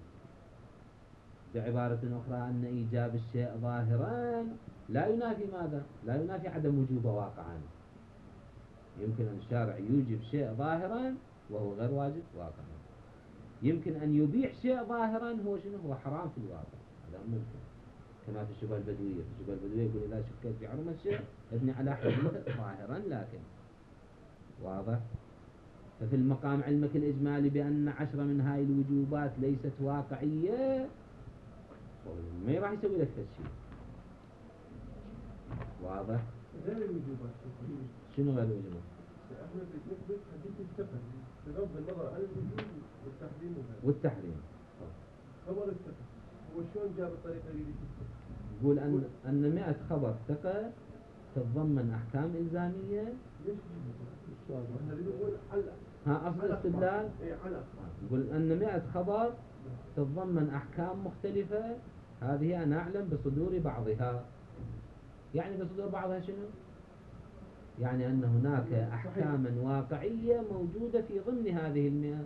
بعبارة أخرى أن إيجاب الشيء ظاهرا لا ينافي ماذا؟ لا ينافي عدم وجوبه واقعا. يمكن أن الشارع يوجب شيء ظاهرا وهو غير واجب واقعا، يمكن أن يبيح شيء ظاهرا هو شنو؟ هو حرام في الواقع، هذا ممكن. كما في الشبهة البدوية، في الشبهة البدوية يقول إذا شكيت في حرمة الشيء ابني على حرمته ظاهرا لكن واضح. ففي المقام علمك الإجمالي بأن 10 من هاي الوجوبات ليست واقعية ما راح يسوي لك هالشيء، واضح؟ غير الوجوبات شنو غير الوجوبات؟ احنا بنثبت حديث التقى بغض النظر عن الوجوب والتحريم والتحريم. خبر التقى هو شلون جاب الطريقه اللي تثبت؟ يقول أن 100 خبر ثقة تتضمن أحكام إلزامية. ليش؟ احنا بنقول علق. ها أصل الاستدلال. اي علق. يقول أن 100 خبر تتضمن أحكام مختلفة، هذه أنا أعلم بصدور بعضها. يعني بصدور بعضها شنو؟ يعني أن هناك أحكاما واقعية موجودة في ضمن هذه 100،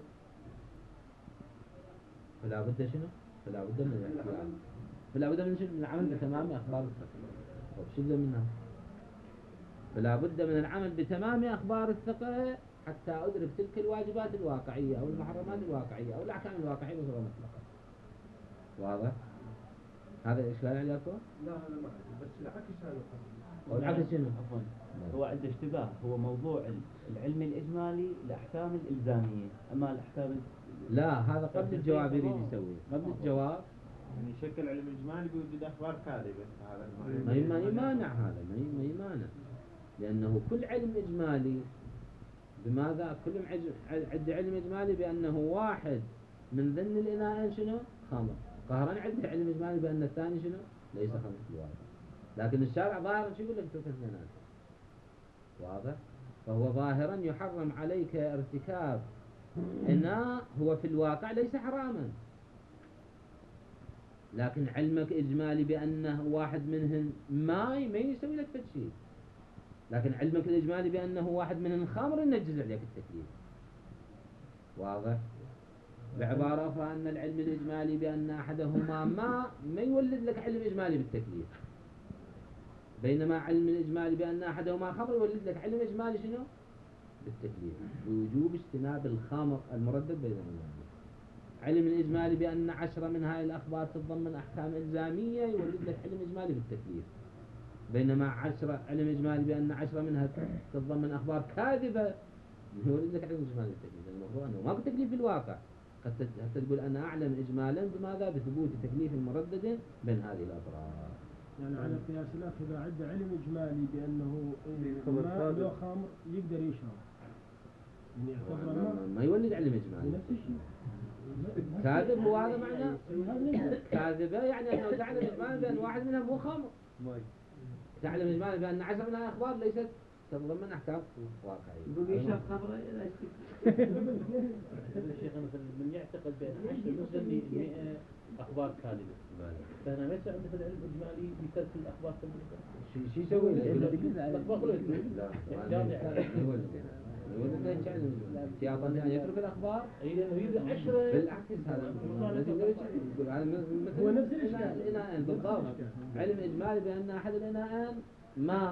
فلا بد شنو؟ فلا بد من الاحتياط، فلا بد من شنو؟ من العمل بتمام أخبار الثقة. طب شو من فلا بد من العمل بتمام أخبار الثقة حتى أدرك تلك الواجبات الواقعية أو المحرمات الواقعية أو الأحكام الواقعية بصورة مطلقة. واضح؟ هذا الإشكال عليكم؟ لا هذا ما عندي، بس العكس هذا القصد. أو العكس شنو؟ عفوا هو عنده اشتباه، هو موضوع العلم الإجمالي الأحكام الإلزامية، أما الأحكام لا هذا قبل الجواب يريد يسوي قبل الجواب. يعني شكل علم إجمالي بوجود أخبار كاذبة هذا ما يمانع هذا، ما يمانع، لأنه كل علم إجمالي بماذا؟ كل عد علم إجمالي بأنه واحد من ضمن الإناءين شنو؟ خمر، قهرا عد علم إجمالي بأن الثاني شنو؟ ليس خمر في الواقع، لكن الشارع ظاهرا شو يقول لك تلك الاثنين؟ واضح؟ فهو ظاهرا يحرم عليك ارتكاب إناء هو في الواقع ليس حراما، لكن علمك إجمالي بأنه واحد منهن ما يسوي لك شيء، لكن علمك الإجمالي بأنه واحد منهن خمر ينجز عليك التكليف. واضح؟ بعبارة أخرى أن العلم الإجمالي بأن أحدهما ما يولد لك علم إجمالي بالتكليف، بينما علم الإجمالي بأن أحدهما خمر يولد لك علم إجمالي شنو؟ بالتكليف، بوجوب اجتناب الخمر المردد بينهما. علم الإجمالي بأن 10 من هاي الأخبار تتضمن أحكام إلزامية يولد لك علم إجمالي بالتكليف، بينما علم إجمالي بأن 10 منها تتضمن أخبار كاذبة يولد لك علم إجمالي بالتكليف. المفروض أنه ماكو تكليف في الواقع، حتى تقول أنا أعلم إجمالا بماذا؟ بثبوت تكليف مردد بين هذه الأطراف. يعني على قياس الأخ إذا عنده علم إجمالي بأنه ما له خمر يقدر يشرب، يعني يعتبر ما يولد علم إجمالي. نفس الشيء كاذب هو هذا معناه؟ كاذبة يعني أنه تعلم إجمالا بأن واحد منها مو خمر، تعلم إجمالا بأن 10 منها أخبار ليست تتضمن أحكام واقعية. يقول يشرب خمرة لا يشتكي. الشيخ مثلا من يعتقد بأن 10 مسلم 100 أخبار كاذبة، فأنا ما يصير عنده في العلم الإجمالي بترك الأخبار كلها. شو يسوي له؟ يقول لا يولد احتياطا أن يترك الأخبار. يريد 10 بالعكس هذا يقول هذا هو نفس الإشكال. الإناءين بالضبط، علم إجمالي بأن أحد الإناءين ما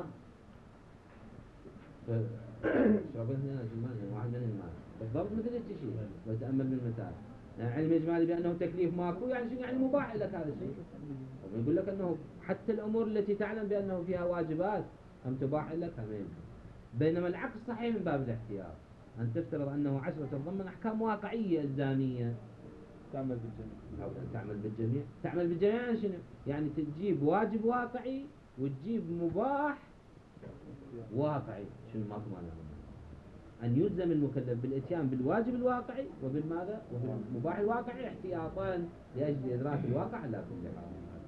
شرب اثنين إجمالي واحد من الماء بالضبط مثل الشيء. وتأمل بالمثال، يعني علم إجمالي بأنه تكليف ماكو يعني شنو؟ يعني مباح لك هذا الشيء، ويقول لك أنه حتى الأمور التي تعلم بأنه فيها واجبات أم تباح لك هم يمكن. بينما العكس صحيح من باب الاحتياط، أن تفترض أنه 10 تتضمن أحكام واقعية إلزامية تعمل بالجميع أو تعمل بالجميع يعني شنو؟ يعني تجيب واجب واقعي وتجيب مباح واقعي. شنو ماكو معنى أن يلزم المكلف بالإتيان بالواجب الواقعي وبالماذا؟ وبالمباح الواقعي احتياطا لأجل إدراك الواقع على كل حال.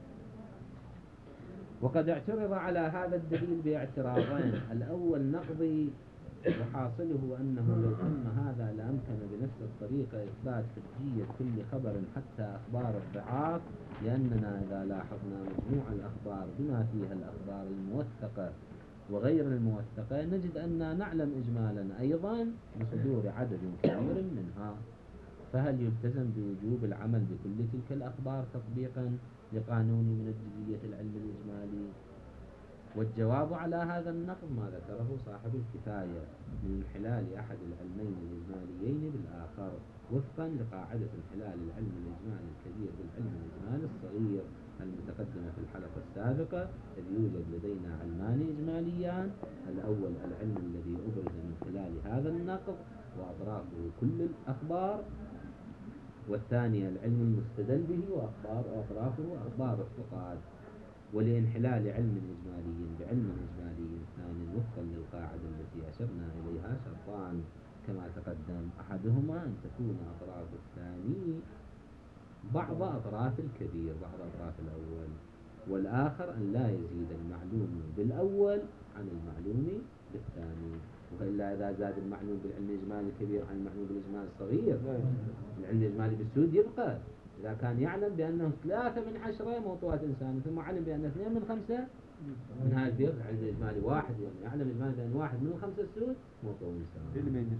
وقد اعترض على هذا الدليل باعتراضين: الأول نقضي، وحاصله أنه لو تم هذا لأمكن بنفس الطريقة إثبات حجية كل خبر حتى أخبار الضعاف، لأننا إذا لاحظنا مجموع الأخبار بما فيها الأخبار الموثقة وغير الموثقة نجد أننا نعلم إجمالا أيضا بصدور عدد كبير منها، فهل يلتزم بوجوب العمل بكل تلك الأخبار تطبيقا لقانون من الجزئية العلم الإجمالي؟ والجواب على هذا النقض ما ذكره صاحب الكفاية من انحلال أحد العلمين الإجماليين بالآخر، وفقا لقاعدة انحلال العلم الإجمالي الكبير بالعلم الإجمالي الصغير المتقدمة في الحلقة السابقة، إذ يوجد لدينا علمان إجماليان: الأول العلم الذي أبرز من خلال هذا النقض وأطرافه كل الأخبار، والثاني العلم المستدل به وأطرافه أخبار الثقات. ولانحلال علم إجمالي بعلم إجمالي ثاني وفقا للقاعدة التي أشرنا إليها شرطان كما تقدم: أحدهما أن تكون أطراف الثاني بعض أطراف الكبير، بعض أطراف الأول، والآخر أن لا يزيد المعلوم بالأول عن المعلوم بالثاني. وإلا إذا زاد المعلوم بالعلم الإجمالي الكبير عن المعلوم بالإجمالي الصغير، العلم الإجمالي بالسود يبقى. إذا كان يعلم بأنه 3 من 10 موطئات إنسان ثم علم بأن 2 من 5 من هذا البيض، العلم الإجمالي واحد، يعني يعلم الإجمالي بأن 1 من 5 السود موطئ إنسان.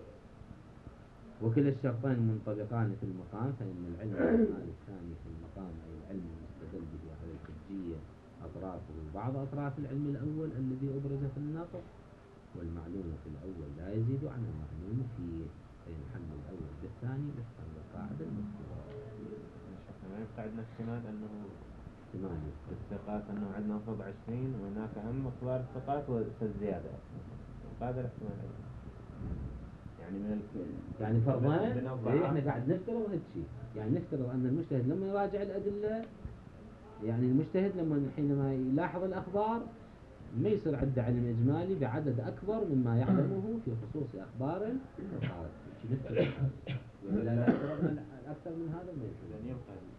وكلا الشرطين منطبقان في المقام، فإن العلم الإجمالي الثاني في المقام أي العلم المستدل به على الحجية أطرافه بعض أطراف العلم الأول الذي أبرز في النقض، والمعلوم في الأول لا يزيد عن المعلوم فيه، فينحل الأول بالثاني وفقا للقاعدة المذكورة. ما يبقى عندنا احتمال أنه الثقات أنه عندنا نفرض 20 وهناك هم أخبار الثقات والزيادة، هذا الاحتمال يعني من يعني فرضان احنا قاعد نفترض هالشيء، يعني نفترض أن المجتهد لما يراجع الأدلة، يعني المجتهد حينما يلاحظ الأخبار ما يصير عنده علم إجمالي بعدد أكبر مما يعلمه في خصوص أخبار الثقات. ولا لا افترضنا أكثر من هذا ما يصير.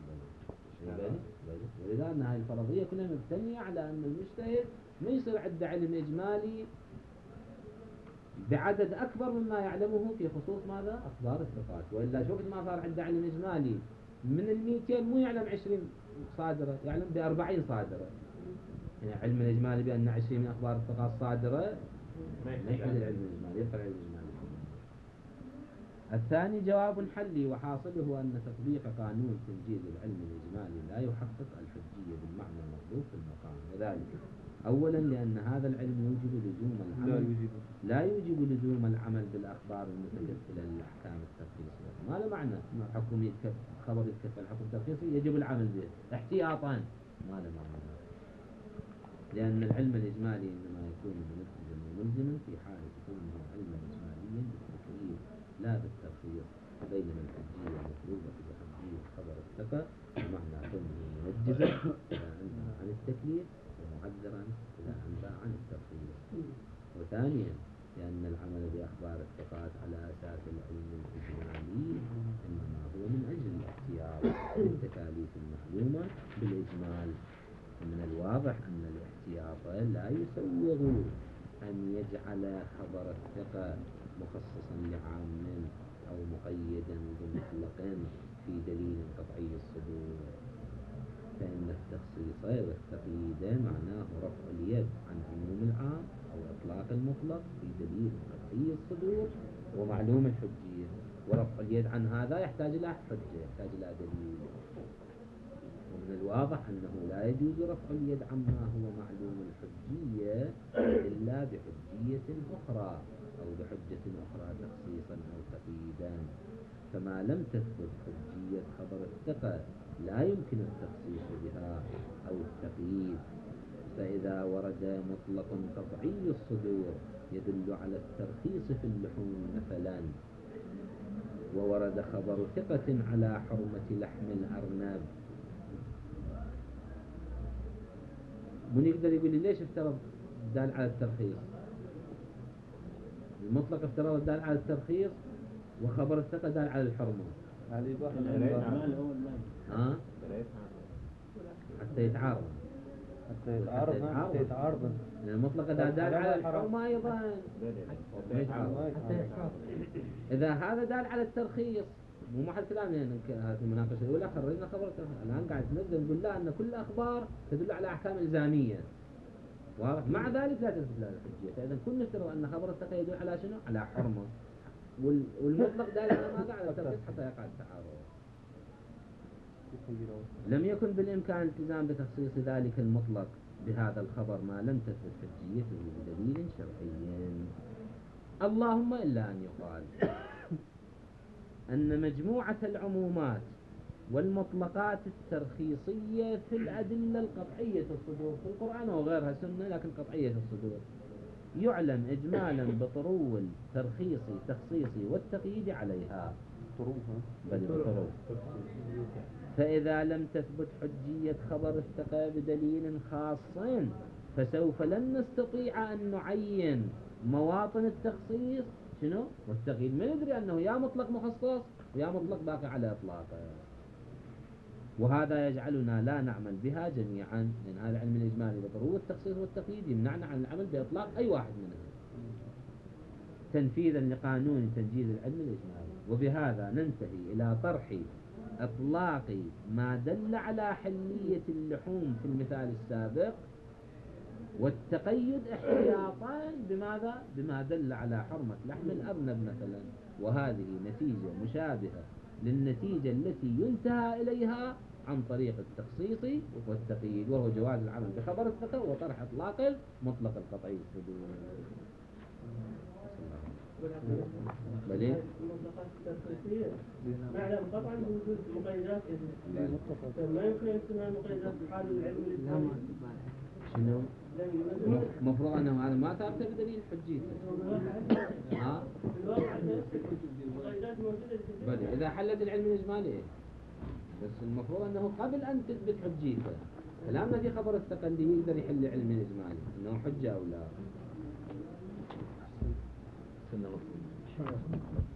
ولذا أن هذه الفرضية كلها مبتنية على أن المجتهد ما يصير عنده علم إجمالي بعدد أكبر مما يعلمه في خصوص ماذا؟ أخبار الثقات. وإلا شوف ما صار عنده علم إجمالي من 200 مو يعلم 20 صادرة، يعلم ب40 صادرة. يعني علم الإجمالي بأن 20 من أخبار الثقات صادرة ما يحل العلم الإجمالي، يبقى العلم الإجمالي. الثاني جواب حلي، وحاصله أن تطبيق قانون تنجيز العلم الإجمالي لا يحقق الحجية بالمعنى المطلوب في المقام، وذلك أولا لأن هذا العلم لا يوجب لزوم العمل بالأخبار المتكفلة للأحكام الترخيصية. ما له معنى حكم خبر يتكفل الحكم الترخيصي يجب العمل به احتياطا، ما له معنى، لأن العلم الإجمالي إنما يكون منفذا وملزما في حالة كونه علما إجماليا بالتكليف لا بالترخيص، بينما الحجية المطلوبة بحجية خبر الثقة بمعنى كونه منجزا إذا أنبأ عن التكليف ومعذرا إذا أنبأ عن الترخيص. وثانيا لأن العمل بأخبار الثقات على أساس العلم الإجمالي إنما هو من أجل الاحتياط للتكاليف المعلومة بالإجمال. من الواضح أن الاحتياط لا يسوغ أن يجعل خبر الثقة مخصصا لعام أو مقيدا بمطلق في دليل قطعي الصدور، فإن التخصيص والتقييد معناه رفع اليد عن عموم العام أو إطلاق المطلق في دليل قطعي الصدور ومعلوم الحجية، ورفع اليد عن هذا يحتاج إلى حجة، يحتاج إلى دليل. ومن الواضح أنه لا يجوز رفع اليد عما هو معلوم الحجية إلا بحجية أخرى أو بحجة أخرى تخصيصا أو تقييدا، فما لم تثبت حجية خبر الثقة لا يمكن التخصيص بها أو التقييد. فإذا ورد مطلق قطعي الصدور يدل على الترخيص في اللحوم مثلا، وورد خبر ثقة على حرمة لحم الأرنب، من يقدر يقول لي ليش افترض دال على الترخيص؟ المطلق افترض دال على الترخيص، وخبر الثقة دال على الحرمة. هذه واحد الإجمال هو المال. ها؟ حتى يتعارض. حتى يتعارض. لأن المطلق إذا دال على الحرمة أيضا ما يتعارض. إذا هذا دال على الترخيص مو محل كلام، لأن هذه المناقشة الأولى خرجنا خبر الترخيص، الآن قاعد نبدأ نقول لا أن كل أخبار تدل على أحكام إلزامية، واضح؟ مع ذلك لا تثبت لها الحجية. فإذا كنا نفترض أن خبر الثقة يدل على شنو؟ على حرمة، والمطلق دال على ماذا؟ على الترخيص حتى يقع التعارض. لم يكن بالإمكان الالتزام بتخصيص ذلك المطلق بهذا الخبر ما لم تثبت حجيته بدليل شرعي، اللهم إلا أن يقال أن مجموعة العمومات والمطلقات الترخيصية في الأدلة القطعية الصدور في القرآن وغيرها سنة لكن قطعية الصدور يعلم إجمالا بطرو الترخيص التخصيصي والتقييد عليها. بطرو. فإذا لم تثبت حجية خبر الثقة بدليل خاص فسوف لن نستطيع أن نعين مواطن التخصيص شنو؟ والتقييد. ما ندري أنه يا مطلق مخصص ويا مطلق باقي على إطلاقه، وهذا يجعلنا لا نعمل بها جميعا، لأن هذا علم الإجمالي بطرو التخصيص والتقييد يمنعنا عن العمل بإطلاق أي واحد منهم تنفيذا لقانون تنجيز العلم الإجمالي. وبهذا ننتهي إلى طرح إطلاق ما دل على حلية اللحوم في المثال السابق، والتقيد احتياطا بماذا؟ بما دل على حرمة لحم الأرنب مثلا، وهذه نتيجة مشابهة للنتيجة التي ينتهى إليها عن طريق التخصيص والتقييد، وهو جواز العمل بخبر الثقة وطرح إطلاق المطلق القطعي الصدور. بديل المطلقات التخصيصية نعلم قطعا بوجود مقيدات، ما يمكن أن تسمى المقيدات بحال العلم الإسلامي. شنو؟ مفروض أنه أنا ما ثابت بدليل حجيته. ها؟ بدي إذا حلت العلم الإجمالي، بس المفروض أنه قبل أن تثبت حجيته كلامنا في خبر الثقة اللي يقدر يحل العلم الإجمالي أنه حجة أو لا.